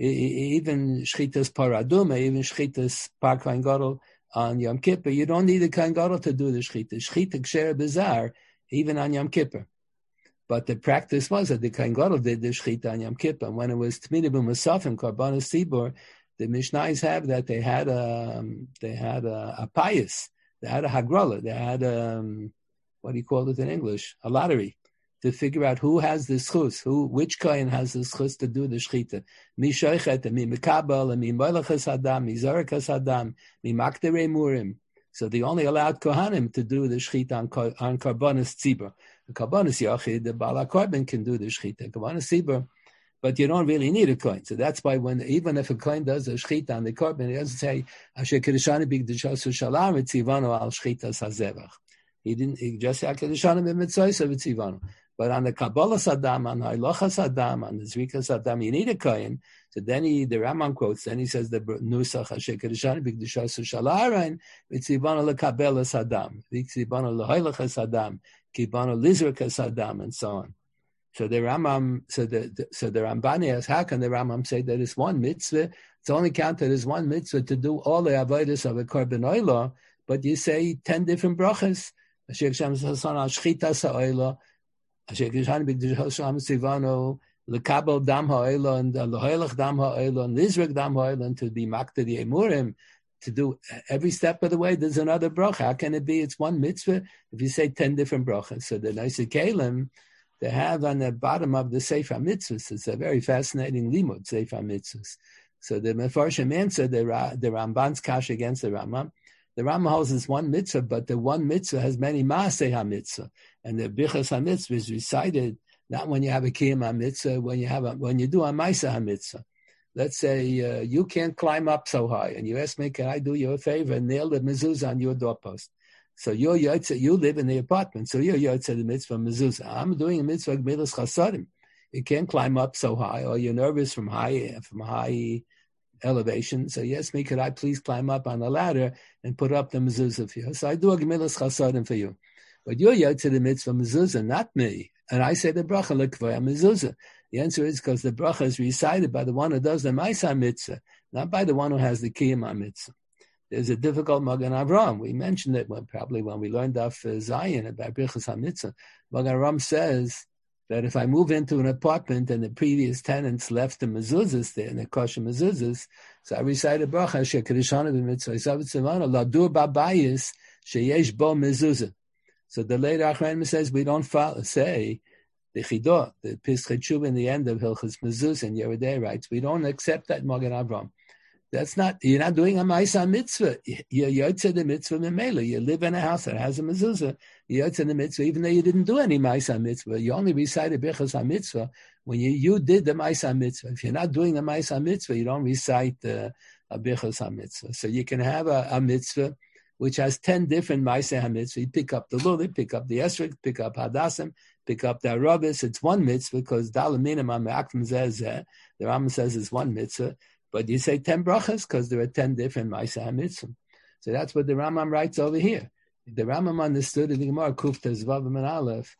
even shechitas paraduma, even shechitas par Kohen Gadol on Yom Kippur. You don't need the Kohen Gadol to do the shechita. Shechita ksher bezar, even on Yom Kippur. But the practice was that the Kohen Gadol did the shechita on Yom Kippur. When it was Tmida b'Musafim, Karbanos Tzibur, the Mishnayos have that they had a um, they had a, a pious, they had a hagrala, they had a, um, what do you call it in English? A lottery to figure out who has the schus, who which kohen has the schus to do the shechita. Mi shoichet, mi mekabel, mi moilachas adam, mi zarakas adam, mi makdere murim. So they only allowed kohanim to do the shechita on on Karbanos Tzibur. The Karbanos Yachid, the Bala Korban can do the shechita. Karbanos Tzibur, but you don't really need a coin. So that's why when even if a coin does a shechita on the korban, he doesn't say Asher Kedeshani B'Kedushasu Shalom Etzivanu Al Shchitas Hazevach. He didn't. He just said Kedeshani B'Mitzvayis Etzivanu. But on the Kabbalah Saddam, on the Halacha Saddam, on the Zrika Saddam, you need a coin. So then he, the Rambam quotes. Then he says the Nusach Asher Kedeshani B'Kedushasu Shalom Etzivanu LeKabbalah Saddam, Etzivanu LeHalacha Saddam, Kibanu Lizrika Saddam, and so on. So the Rambam, so the, the so the Rambani asks, how can the Rambam say that it's one mitzvah? It's only counted as one mitzvah to do all the avodas of a korban oila, but you say ten different brachas. Asher Hashem Hasan al Shchita Sa'oila, Asher Hashem B'Kedushasu Sivano, Lekabel Dam Ha'oila, and Lehoilach Dam Ha'oila, and Lizrak Dam Ha'oila, and to be Makta the Emurim, to do every step of the way. There's another bracha. How can it be? It's one mitzvah if you say ten different brachas. So the Nosei Keilim, they have on the bottom of the Sefer Mitzvahs, it's a very fascinating limud, Sefer Mitzvahs. So the Mefarshim answer the, the Ramban's kash against the Rambam. The Rambam holds it's one mitzvah, but the one mitzvah has many maaseh ha-mitzvah. And the bichas ha-mitzvah is recited not when you have a kiyum ha-mitzvah, when you have a, when you do a maaseh ha-mitzvah. Let's say uh, you can't climb up so high, and you ask me, can I do you a favor and nail the mezuzah on your doorpost? So you're yotze, you live in the apartment, so you're yotze the mitzvah mezuzah. I'm doing a mitzvah gemilas chasadim. You can't climb up so high, or you're nervous from high from high elevation. So you ask me, could I please climb up on the ladder and put up the mezuzah for you? So I do a gemilas chasadim for you. But you're yotze the mitzvah mezuzah, not me. And I say the bracha lekvaya mezuzah. The answer is because the bracha is recited by the one who does the ma'aseh mitzvah, not by the one who has the kiyum mitzvah. There's a difficult Magen Avraham. We mentioned it when, probably when we learned off uh, Zion about Birchas HaMitzvah. Magen Avraham says that if I move into an apartment and the previous tenants left the mezuzahs there, and the kosher mezuzahs, so I recite a bracha, she'kedeshana b'mitzvah, yisavet tzivana, ladur babayis, sheyesh bo mezuzah. So the later Achronim says we don't follow, say, the Chidot, the Pischei Tshuva in the end of Hilchos Mezuzah, and Yeridei writes, we don't accept that Magen Avraham. That's not, you're not doing a ma'aseh mitzvah. You're yotze the mitzvah memela. You live in a house that has a mezuzah. You're yotze the mitzvah, even though you didn't do any ma'aseh mitzvah. You only recited birchas ha-mitzvah when you, you did the ma'aseh mitzvah. If you're not doing the ma'aseh mitzvah, you don't recite uh, a birchas ha-mitzvah. So you can have a, a mitzvah which has ten different ma'aseh ha-mitzvah. You pick up the luli, pick up the esrog, pick up hadasim, pick up the arabis. It's one mitzvah because dalaminim ha-me'aktim zeh. The Rambam says it's one mitzvah. But you say ten brachas because there are ten different ma'aseh mitzvah. So that's what the Rambam writes over here. The Rambam understood in the Gemara Kufta Zvav and Aleph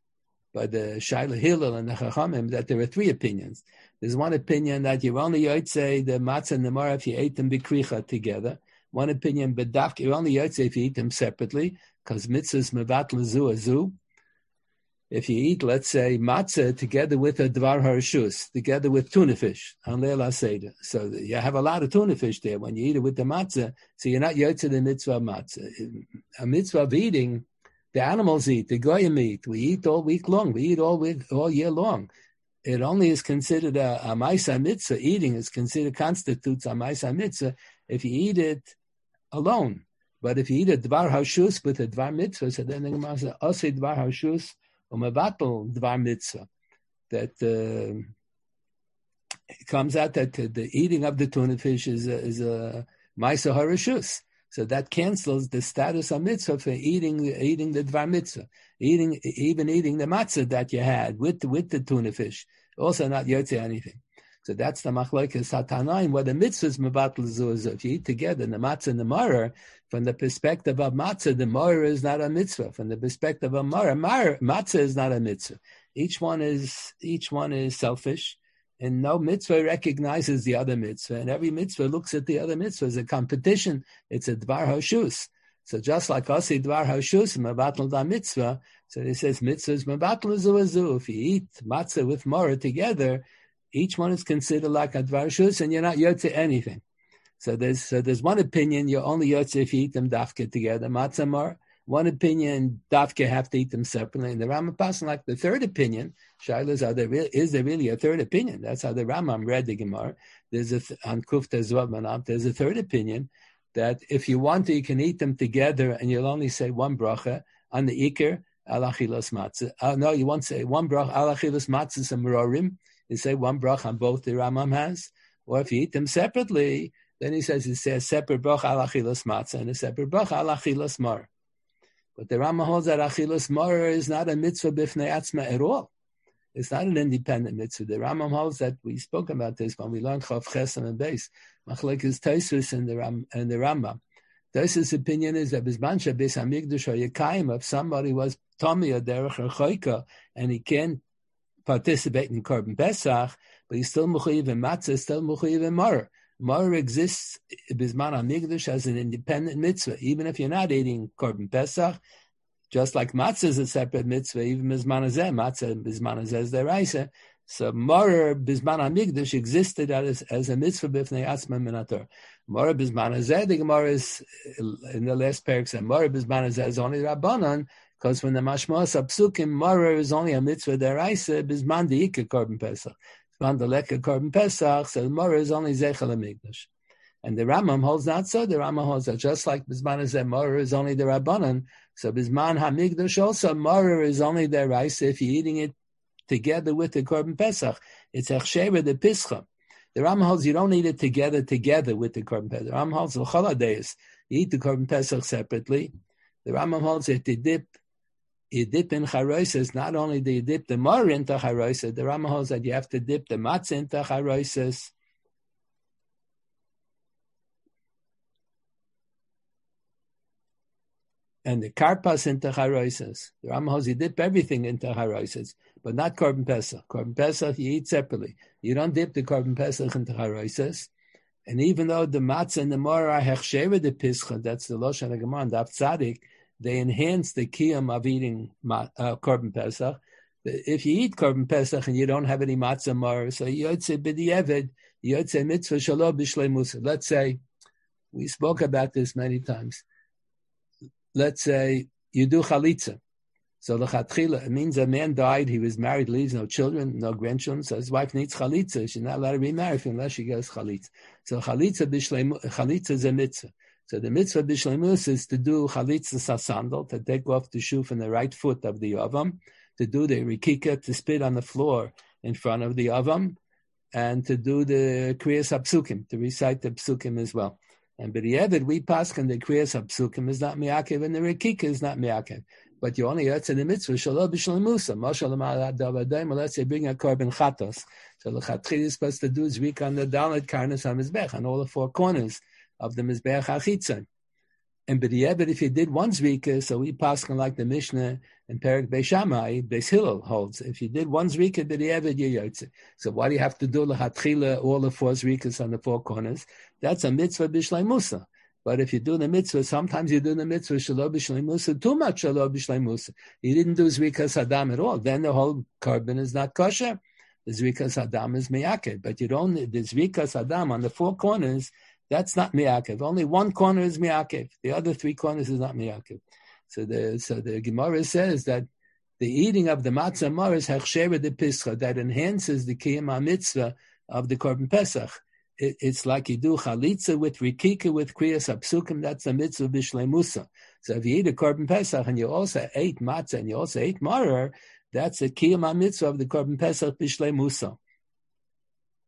by the Shaila Hillel and the Chachamim that there are three opinions. There's one opinion that you only yotze the matzah and the maror if you ate them bikricha together. One opinion, bedavk, you only yotze if you eat them separately because mitzvahs mevat lezu azu. If you eat, let's say, matzah together with a dvar harshus, together with tuna fish, on Leila Seder. So you have a lot of tuna fish there when you eat it with the matzah. So you're not yotze the mitzvah of matzah. A mitzvah of eating, the animals eat, the goyim eat. We eat all week long. We eat all week, all year long. It only is considered a, a ma'aseh mitzvah. Eating is considered constitutes a ma'aseh mitzvah if you eat it alone. But if you eat a dvar harshus with a dvar mitzvah, so then the Gemara says, "Osei dvar harshus." Umevatel dvar mitzvah, that uh, it comes out that the eating of the tuna fish is a, is a Maisa Harashus. So that cancels the status of mitzvah for eating eating the dvar mitzvah, eating even eating the matzah that you had with with the tuna fish, also not yotze anything. So that's the machlokes hatanaim. What the mitzvah is mevatel zuzah. If you eat together the matzah and the maror, from the perspective of matzah, the maror is not a mitzvah. From the perspective of maror, maror matzah is not a mitzvah. Each one is each one is selfish. And no mitzvah recognizes the other mitzvah, and every mitzvah looks at the other mitzvah as a competition. It's a dvar hashus. So just like asi dvar hashus mevatel da mitzvah, so he says mitzvah is mevatel zuazu. If you eat matzah with maror together, each one is considered like a dvar hashus, and you're not yotze anything. So there's so there's one opinion you're only yotze if you eat them dafke together, matzah maror. One opinion, dafke have to eat them separately. And the Rambam passing like the third opinion, Shailas, are there re- is there really a third opinion? That's how the Rambam read the Gemara. There's a, th- on Kufta Zvav Manam, there's a third opinion that if you want to, you can eat them together and you'll only say one bracha on the Iker, alachilas matzah. Uh, no, you won't say one bracha, alachilas matzah and merorim. You say one bracha on both the Rambam has. Or if you eat them separately, then he says, he says separate bracha alachilas matzah and a separate bracha alachilas mar. But the Rambam holds that achilas maror is not a mitzvah b'fnei atzma at all. It's not an independent mitzvah. The Rambam holds that we spoke about this when we learned Chav Chesam and Beis. Machlekes Tosfos and the Ram and the Rambam. Tosfos' opinion is that Bizman Beis Hamikdash or Yekayim, if somebody was Tommy or Derech or Choika and he can't participate in Korban Pesach, but he's still Mechuyev in Matzah, still Mechuyev in Maror. Maror exists Bizman HaMikdash as an independent mitzvah, even if you're not eating Korban Pesach, just like matzah is a separate mitzvah, even Bizman Hazeh, matzah Bizman Hazeh is deraisa. So Maror Bizman HaMikdash existed as, as a mitzvah b'fnei atzma minator. Maror Bizman Hazeh, the Gemara is in the last parak said Maror Bizman Hazeh is only Rabbanan, because when the Mashmos Apsukim, Maror is only a mitzvah deraisa, Bizman Deika Korban Pesach. Bizman Deleka Korban Pesach, so Maror is only Zechel HaMikdash. And the Rambam holds not so. The Rambam holds that just like Bizman Hazeh, Maror is only the Rabbanan, so Bizman HaMikdash also, Maror is only the Raisa if you're eating it together with the Korban Pesach. It's Echsheva the Pischa. The Rambam holds you don't eat it together together with the Korban Pesach. The Rambam holds L'chol HaDeis, you eat the Korban Pesach separately. The Rambam holds that you dip, you dip in Charoises, not only do you dip the Maror into Charoises, the Rambam holds that you have to dip the Matzah into Charoises. And the karpas into charoises. The Rambam holds you dip everything into charoises, but not korban pesach. Korban pesach you eat separately. You don't dip the korban pesach into charoises. And even though the matzah and the maror are hechsheva the pischa, that's the loshan hagemara and Daf Tzadik, they enhance the kiyum of eating uh, korban pesach. If you eat korban pesach and you don't have any matzah maror, so yotze b'di'eved, yotze mitzvah shelo b'shleimusa. Let's say we spoke about this many times. Let's say you do chalitza. So the chatchila, it means a man died, he was married, leaves no children, no grandchildren, so his wife needs chalitza. She's not allowed to remarry unless she gets chalitza. So chalitza b'shleimus, chalitza is a mitzvah. So the mitzvah b'shleimus is to do chalitza sasandal, to take off the shoe from the right foot of the yavam, to do the rikika, to spit on the floor in front of the yavam, and to do the kriyas hapsukim, to recite the psukim as well. And b'di'evid, we paskin the kriyas hapsukim is not miyakev, and the rikika is not miyakev. But you only yotze the mitzvah shalom b'shleimusa. Moshe l'malad davadim. Let's say bring a korban chatos. So the chatchil is supposed to do is week on the dalet karnas hamizbech on all the four corners of the mizbech hachitzon. And b'di'evid, if you did one zvika, so we paskin like the Mishnah and Perek Beis Shammai, Beis Hillel holds. If you did one zvika, b'di'evid you yotze. So why do you have to do l'chatchila all the four zvikas on the four corners? That's a mitzvah b'shleimusa. But if you do the mitzvah, sometimes you do the mitzvah shelo b'shleimusa, too much shelo b'shleimusa. You didn't do zrikas hadam at all. Then the whole korban is not kosher. The zrikas hadam is miyaked. But you don't, the zrikas hadam on the four corners, that's not miyaked. Only one corner is miyaked. The other three corners is not miyaked. So the so the Gemara says that the eating of the matzah mar is hechsheva de pischa, that enhances the kiyum mitzvah of the korban pesach. It, it's like you do chalitza with rikika with kriyas hapsukim. That's a mitzvah b'shleimusa. So if you eat a korban pesach and you also ate matzah and you also ate maror, that's a kiyum mitzvah of the korban pesach b'shleimusa.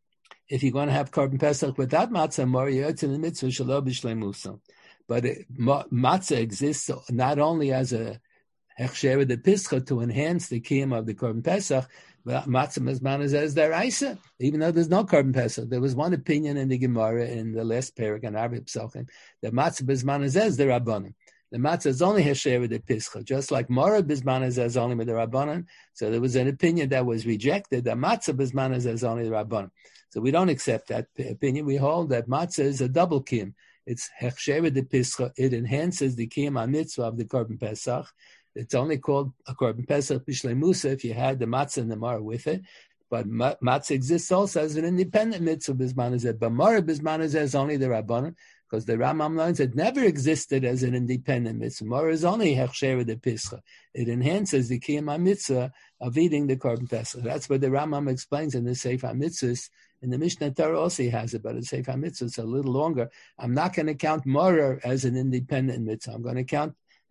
if you're going to have Korban Pesach without matzah, Mara Yotze in the mitzvah shelo b'shleimusa. But it, matzah exists not only as a hechsher de pischa to enhance the kiyum of the Korban Pesach, but matzah mizman is as deraisa, even though there's no Korban Pesach. There was one opinion in the Gemara in the last parak in Arba Psachim that matzah mizman is as derabanan. The matzah is only hechsher de pischa, just like mara mizman is as only with the rabbanan. So there was an opinion that was rejected that matzah mizman is as only the rabbanan. So we don't accept that opinion. We hold that matzah is a double kiyum. It's hechsher de pischa. It enhances the kiyum mitzvah of the Korban Pesach. It's only called a Korban Pesach b'shleimusa if you had the matzah and the mara with it. But matzah exists also as an independent mitzvah bismanazeh. But mara bismanazeh is only the rabbanan, because the Rambam learns it never existed as an independent mitzvah. Mara is only hechsher de pischa. It enhances the kiyum mitzvah of eating the Korban Pesach. That's what the Rambam explains in the Sefer Mitzvahs. In the Mishnah Torah also he has it, but in Sefer Mitzvahs it's a little longer. I'm not going to count mara as an independent mitzvah. I'm going to count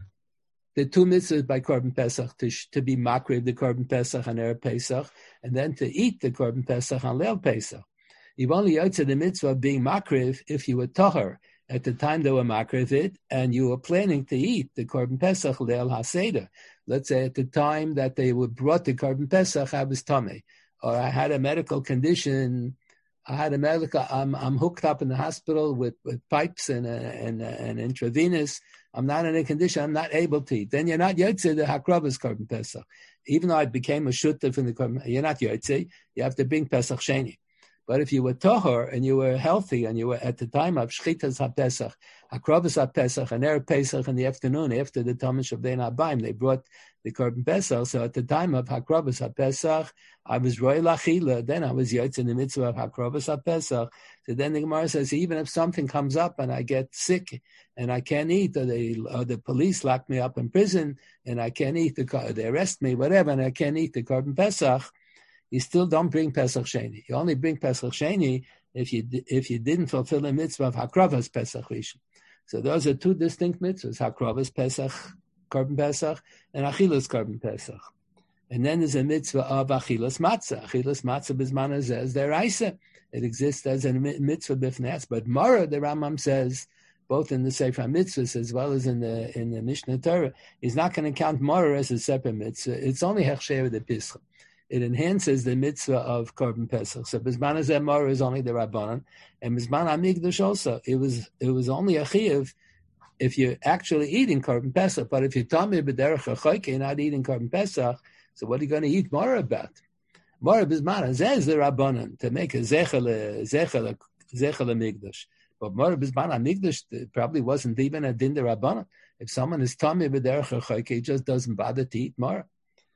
the two mitzvahs by Korban Pesach, to, to be makriv the Korban Pesach on Erev Pesach, and then to eat the Korban Pesach on Leil Pesach. You've only yotze the mitzvah of being makriv if you were toher at the time they were makriv it, and you were planning to eat the Korban Pesach Leil HaSeder. Let's say at the time that they were brought the Korban Pesach, I was tamei, or I had a medical condition. I had a medical. I'm I'm hooked up in the hospital with, with pipes and and and intravenous. I'm not in a condition. I'm not able to eat. Then you're not yotze the hakrabas Korban Pesach. Even though I became a shutaf in the Korban, you're not yotze. You have to bring Pesach Sheni. But if you were tohor and you were healthy and you were at the time of shchitas haPesach, hakrabas haPesach, and erev Pesach in the afternoon after the Talmud Shabdei Nabayim, they brought the Korban Pesach. So at the time of hakrabas haPesach, I was roy lachila. Then I was yotze in the mitzvah of hakrabas haPesach. So then the Gemara says, even if something comes up and I get sick and I can't eat, or, they, or the police lock me up in prison and I can't eat, the, they arrest me, whatever, and I can't eat the Korban Pesach, you still don't bring Pesach Sheni. You only bring Pesach Sheni if you if you didn't fulfill the mitzvah of Hakravas Pesach Rishon. So those are two distinct mitzvahs: Hakravas Pesach, Korban Pesach, and Achilas Korban Pesach. And then there's a mitzvah of Achilas Matzah. Achilas Matzah Bismana says deraisa. It exists as a mitzvah b'fnei, but Mara, the Rambam says, both in the Sefer Mitzvahs as well as in the in the Mishnah Torah, he's not going to count Mara as a separate mitzvah. It's only Hechsher de Pischa. It enhances the mitzvah of Korban Pesach. So Bizman Azemar is only the Rabbanan, and Bizman Amigdash also. It was it was only a chiyuv if you're actually eating Korban Pesach. But if you're tamei b'derech hachoyke, you're not eating Korban Pesach. So what are you going to eat more about? More Bizman Azeh is the Rabbanan to make a zechel zechel zechel Amigdash. But more Bizman Amigdash probably wasn't even a din the Rabbanan. If someone is tamei b'derech hachoyke, he just doesn't bother to eat more.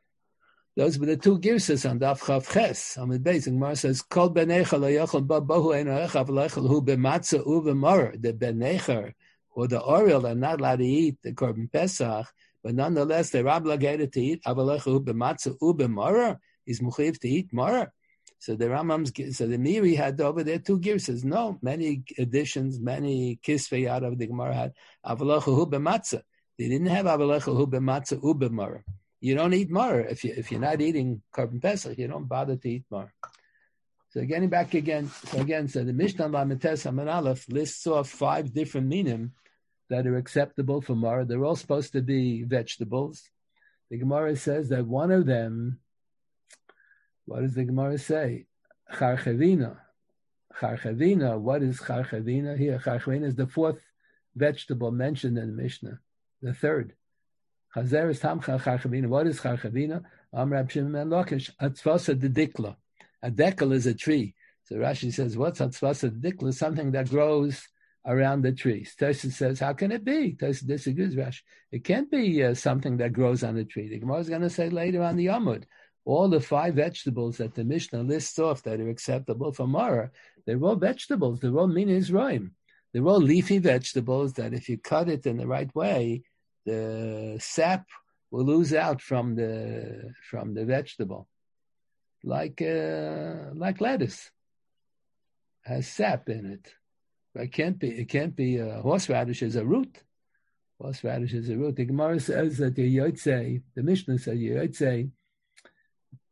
Those were the two girsas on Daf Chav Ches. On the base, Gemara says, "Kol benecha lo yochel bahu eino echav lechel hu b'matzah u b'mor." The benecher or the oriel are not allowed to eat the Korban Pesach, but nonetheless they're obligated to eat avalecha hu b'matzah u b'mor. He's muchiv to eat mor. So the Rambam's, so the Miri had over there two girsas. No, many additions, many kisvei out of the Gemara had avalecha hu b'matzah. They didn't have avalecha hu b'matzah u b'mor. You don't eat more. If, you, if you're not eating Korban Pesach, you don't bother to eat more. So getting back again, so again, so the Mishnah Lamites Haman Aleph lists off five different minim that are acceptable for Mara. They're all supposed to be vegetables. The Gemara says that one of them, what does the Gemara say? Charchavina. Charchavina, what is charchavina? Here, charchavina is the fourth vegetable mentioned in the Mishnah, the third. Chazer is tamcha charchavina. What is charchavina? Am Rab Shimon ben Lakish. Atzvasa dedikla. A dekel is a tree. So Rashi says, what's atzvasa dedikla? Something that grows around the trees. Tosfos says, how can it be? Tosfos disagrees, Rashi. It can't be uh, something that grows on the tree. The Gemara is going to say later on the Amud, all the five vegetables that the Mishnah lists off that are acceptable for Mara, they're all vegetables. They're all minas roim. They're all leafy vegetables that if you cut it in the right way, the sap will lose out from the from the vegetable, like uh, like lettuce has sap in it. It can't be. It can't be. Uh, horseradish is a root. Horseradish is a root. The Gemara says that the Yotzei, the Mishnah says Yotzei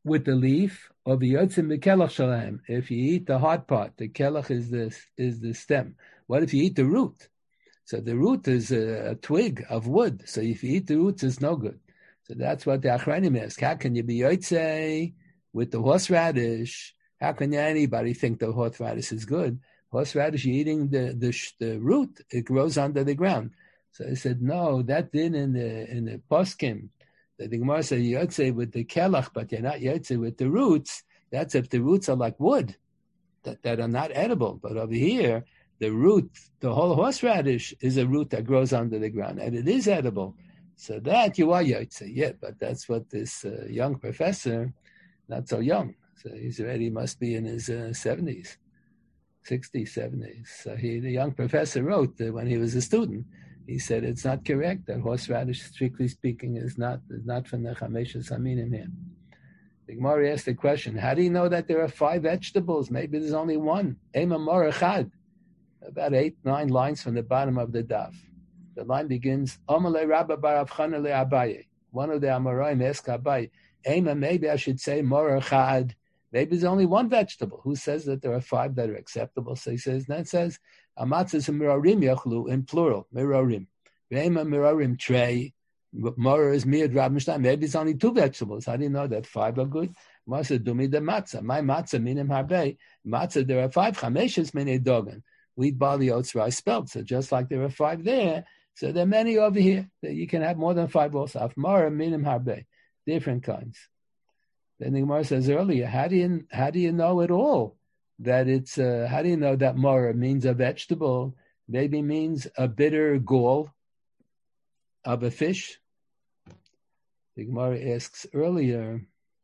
with the leaf, or the yotzim the kelach shalem. If you eat the hard part, the kelach is the is the stem. What if you eat the root? So the root is a, a twig of wood. So if you eat the roots, it's no good. So that's what the Achronim ask. How can you be yotzei with the horseradish? How can anybody think the horseradish is good? Horseradish, you're eating the, the the root, it grows under the ground. So I said, no, that did in the in the poskim. The Gemara said yotzei with the kelach, but you're not yotzei with the roots. That's if the roots are like wood, that, that are not edible. But over here, the root, the whole horseradish is a root that grows under the ground, and it is edible. So that you are yotzei, yeah. But that's what this uh, young professor, not so young, so he's already must be in his uh, seventies. sixties, seventies. So he, the young professor wrote that when he was a student, he said it's not correct that horseradish, strictly speaking, is not is not from the Chameshes Aminim here. The Gemara asked the question, how do you know that there are five vegetables? Maybe there's only one. Ema morachad. About eight, nine lines from the bottom of the daf. The line begins, Omale Rabba Bar Avchana le Abaye. One of the Amoraim asked Abaye, Ema, maybe I should say morachad. Maybe there's only one vegetable. Who says that there are five that are acceptable? So he says, that says, Amatzas mirarim yachlu, in plural, mirarim. Ve'ema mirarim trey, mora is miyad rab mishtam. Maybe it's only two vegetables. How do you know that five are good? Masa dumi the matzah. My matzah minim harbe. Matzah, there are five. Chameshes mine dogan. Wheat, barley, oats, rice, spelt. So just like there are five there, so there are many over here. That you can have more than five also. Mora minim harbe. Different kinds. Then the Gemara says earlier, how do you how do you know at all that it's uh, how do you know that mora means a vegetable? Maybe means a bitter gall of a fish. The Gemara asks earlier,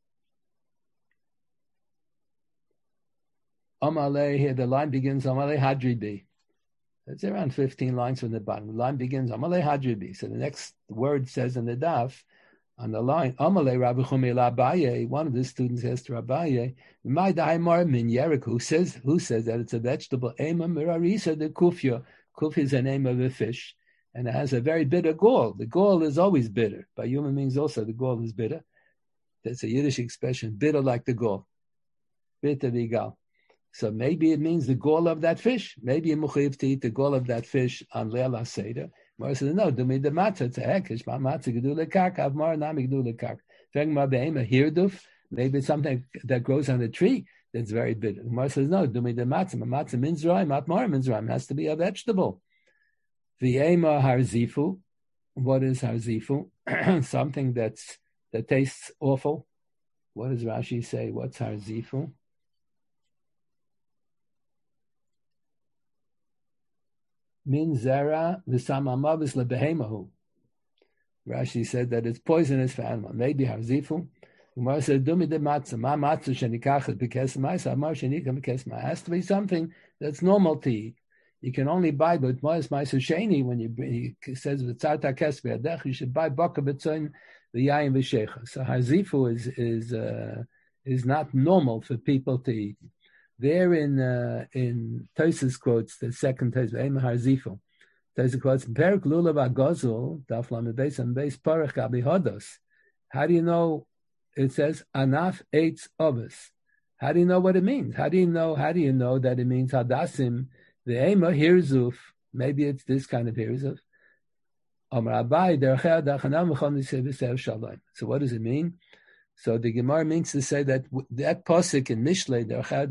Amalei, here the line begins Amalei Hadribi. It's around fifteen lines from the bottom. The line begins Amalei Hadribi. So the next word says in the daf, on the line, Amalei Rabbi Chumi Abaye, one of the students asked Abaye, my daimar min Yerik, who says who says that it's a vegetable, Ema mirarisa the kufya. Kufya is the name of a fish, and it has a very bitter gall. The gall is always bitter. By human beings also, the gall is bitter. That's a Yiddish expression, bitter like the gall. Bitter vigal. So maybe it means the gall of that fish. Maybe you muchayiv to eat the gall of that fish on Leil HaSeder. Mara says, no, do me the matzah. It's a hekesh. My matzah gedu lekak. Av mara nami gedu lekak. Feng ma be'em a hirduf. Maybe it's something that grows on a tree that's very bitter. Mara says, no, do me the matzah. My matzah means rhyme. At mara means rhyme. Has to be a vegetable. V'yema harzifu. What is harzifu? Something that's that tastes awful. What does Rashi say? What's harzifu? Min zera v'samamavis lebehemahu. Rashi said that it's poisonous for animal. Maybe harzifu. Gemara said, "Dumi de matzah, ma matzah shenikachet b'kesem ma'isa, amar shenikam b'kesem ma'isa." It has to be something that's normal to eat. You can only buy, but ma'is ma'isa sheni when you he says v'tzarta kes v'yadech, you should buy baka b'tzoin v'yayin v'shecha. So harzifu is is uh, is not normal for people to eat. There in uh, in Tosas quotes the second Tosas Eim Harzifu. Tosas quotes Perik Lulav Agozul Daf Lamed Beis and Beis Parach Gabi Hodos. How do you know? It says Anaf Eitz Obus. How do you know what it means? How do you know? How do you know that it means Hadasim? The Eima Hirzuf. Maybe it's this kind of Hirzuf. Amar Abai Derechel Dachanam V'chol Nisei V'sev Shalom. So what does it mean? So the Gemara means to say that that pasuk in Mishlei,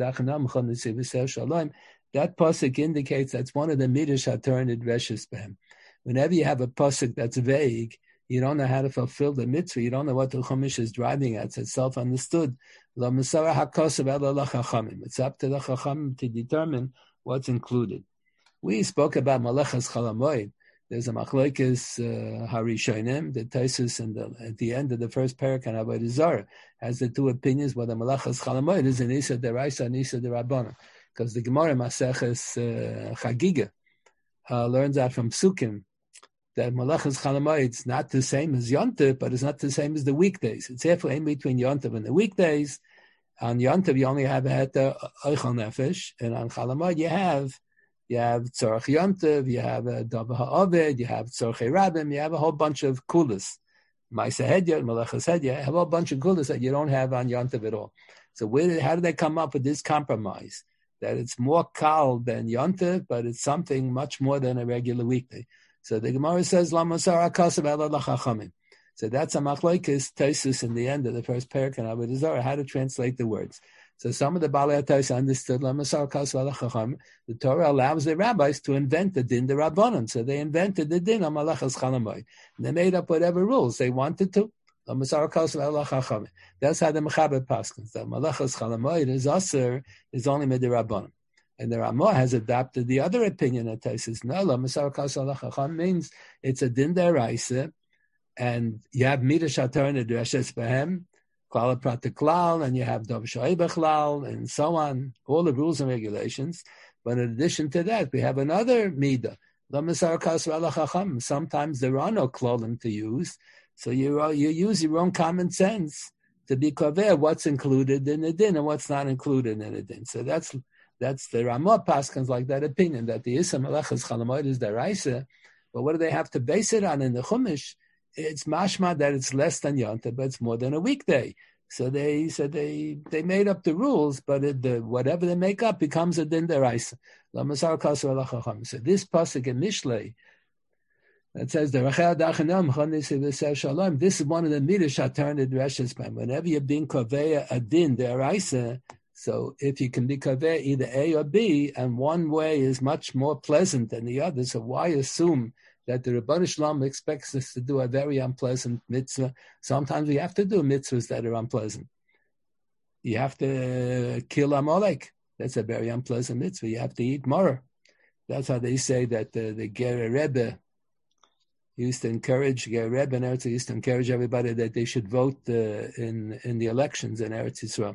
that pasuk indicates that's one of the midrash haturned reshes behem. Whenever you have a pasuk that's vague, you don't know how to fulfill the mitzvah. You don't know what the chumash is driving at. It's self-understood. It's up to the chachamim to determine what's included. We spoke about malachas chalamoid. There's a machlokes uh, harishonim, the Tosas, and at the end of the first parak on Avodah Zarah has the two opinions whether malachas chalamoid is an isa deraisa and isa derabbanan, because the Gemara Maseches uh, Chagiga uh, learns out from Psukim that malachas chalamoid is not the same as Yontif, but it's not the same as the weekdays. It's therefore in between Yontif and the weekdays. On Yontif you only have a oichal nefesh, and on chalamoid you have. You have Tzorach Yontiv, you have a Davar Ha'aved, you have Tzorchei Rabim, you have a whole bunch of kulas. Maisa Hedya, Malachas Hedya, have a bunch of gulas that you don't have on Yontav at all. So where, how did they come up with this compromise? That it's more kal than Yontav, but it's something much more than a regular weekday. So the Gemara says, La Masar HaKasav Ela L'Chachamim. So that's a machlokes Tosfos in the end of the first parak in Avodah Zarah, how to translate the words. So some of the Balei HaTosfos understood La Masar HaKasav Ela L'Chachamim. The Torah allows the rabbis to invent the din de Rabbanan. So they invented the din on Malachas Chalamoid. And they made up whatever rules they wanted to. La Masar HaKasav Ela L'Chachamim. That's how the Mechaber paskins. That Malachas Chalamoid is aser, is only mid Rabbanan. And the Ramah has adopted the other opinion that says, no, La Masar HaKasav Ela L'Chachamim means it's a din deraisa, and you have Midah Shatar and Dreshes Behem, Klal Prat Klal, and you have Dov Shoei Bechlal, and so on, all the rules and regulations. But in addition to that, we have another Midah, La Masar HaKasav Ela L'Chachamim. Sometimes there are no klalim to use, so you you use your own common sense to be kaveh what's included in the din and what's not included in the din. So that's that's the Ramah paskins like that opinion that the Issa Malachas Chalamoid is deraisa. But what do they have to base it on in the Chumash? It's mashma that it's less than Yontav, but it's more than a weekday. So they so they they made up the rules, but it, the whatever they make up becomes a din deraisa. La Masar HaKasav Ela L'Chachamim. So this pasuk in Mishlei that says the Rachel Dachanam Chanisev Shalom. This is one of the midas shatarned reshes. Whenever you're being kaveya a din deraisa, so if you can be kaveya either A or B, and one way is much more pleasant than the other, so why assume that the Rebbeinu Shalom expects us to do a very unpleasant mitzvah? Sometimes we have to do mitzvahs that are unpleasant. You have to kill Amalek. That's a very unpleasant mitzvah. You have to eat maror. That's how they say that the, the Ger Rebbe used to encourage, Ger Rebbe in Eretz used to encourage everybody that they should vote uh, in in the elections in Eretz Yisrael.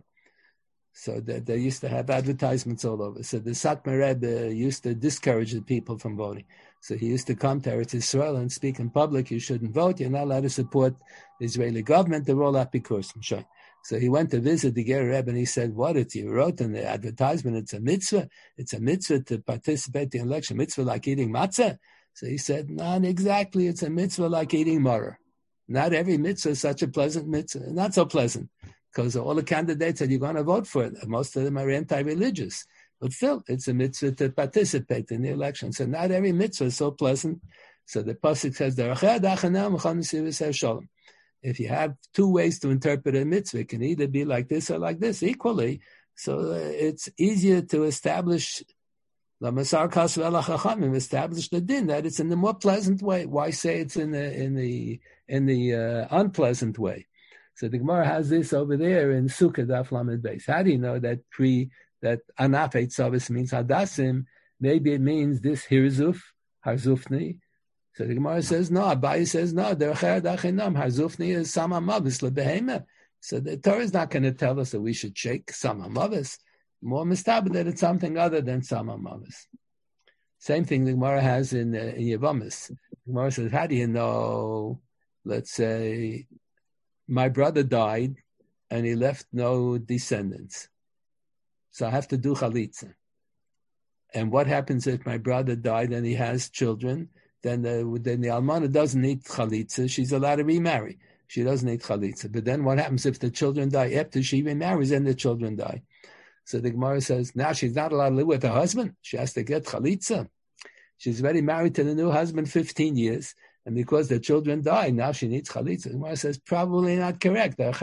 So that they used to have advertisements all over. So the Satmar Rebbe used to discourage the people from voting. So he used to come to Eretz Yisrael and speak in public. You shouldn't vote. You're not allowed to support the Israeli government. They're all apikoros. So he went to visit the Ger Rebbe and he said, what, it's, you wrote in the advertisement, it's a mitzvah. It's a mitzvah to participate in the election. Mitzvah like eating matzah. So he said, not exactly. It's a mitzvah like eating maror. Not every mitzvah is such a pleasant mitzvah. Not so pleasant, because all the candidates that you're going to vote for, most of them are anti-religious. But still, it's a mitzvah to participate in the election. So not every mitzvah is so pleasant. So the pasuk says, if you have two ways to interpret a mitzvah, it can either be like this or like this equally. So uh, it's easier to establish La Masar HaKasav Ela L'Chachamim, establish the din that it's in the more pleasant way. Why say it's in the in the in the uh, unpleasant way? So the Gemara has this over there in Sukkah Daf Lamed Beis. How do you know that pre that Anaf Eitzavis means Hadassim? Maybe it means this Hirzuf, Harzufni. So the Gemara says no. Abaye says no. Derechad Achinam Harzufni is Sama Mavis LeBehema. So the Torah is not going to tell us that we should shake Sama Mavis. More mistabed that it's something other than Sama Mavis. Same thing the Gemara has in uh, in Yevamis. The Gemara says, how do you know? Let's say my brother died and he left no descendants, so I have to do chalitza. And what happens if my brother died and he has children? Then the then the almana doesn't need chalitza. She's allowed to remarry. She doesn't need chalitza. But then what happens if the children die after she remarries and the children die? So the Gemara says, now she's not allowed to live with her husband. She has to get chalitza. She's already married to the new husband fifteen years. And because the children died, now she needs chalitza. The Gemara says, probably not correct. The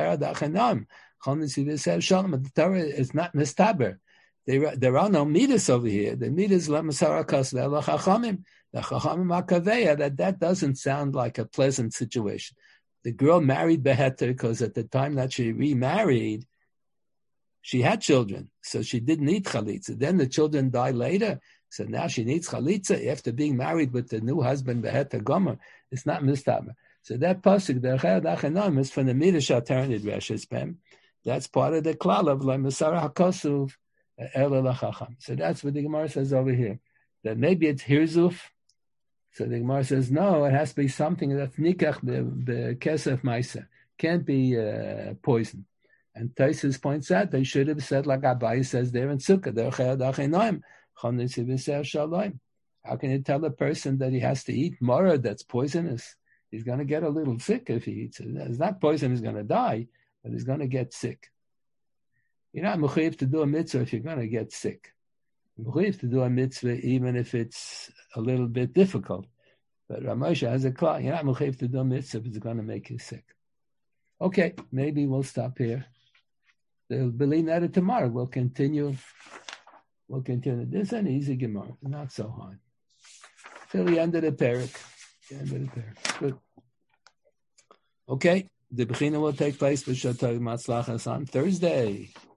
Torah is not mistaber. There, there are no midas over here. The midas La Masar HaKasav Ela L'Chachamim. The Chachamim HaKaveya, that that doesn't sound like a pleasant situation. The girl married Beheter because at the time that she remarried, she had children, so she didn't need chalitza. Then the children died later, so now she needs chalitza after being married with the new husband, Beheter Gomer. It's not mistaber. So that pasuk, the Rechad Achinam, is from the midas shatarned reshes pem. That's part of the klal of La Masar HaKasav Ela L'Chachamim. So that's what the Gemara says over here. That maybe it's hirzuf. So the Gemara says, no, it has to be something that's nikach the kesef ma'isa. Can't be uh, poison. And Tosfos points out they should have said like Abaye says there in Sukkah, how can you tell a person that he has to eat maror that's poisonous? He's going to get a little sick if he eats it. It's not poison he's going to die, but he's going to get sick. You're not mechuyev to do a mitzvah if you're going to get sick. You're mechuyev to do a mitzvah even if it's a little bit difficult. But Rav Moshe has a klal. You're not mechuyev to do a mitzvah if it's going to make you sick. Okay, maybe we'll stop here. They'll believe that tomorrow. We'll continue. We'll continue. This is an easy Gemara, not so hard. Till the end of the parak. The end of the parak. Good. Okay, the Bechina will take place with Shatag Matzlachas on Thursday.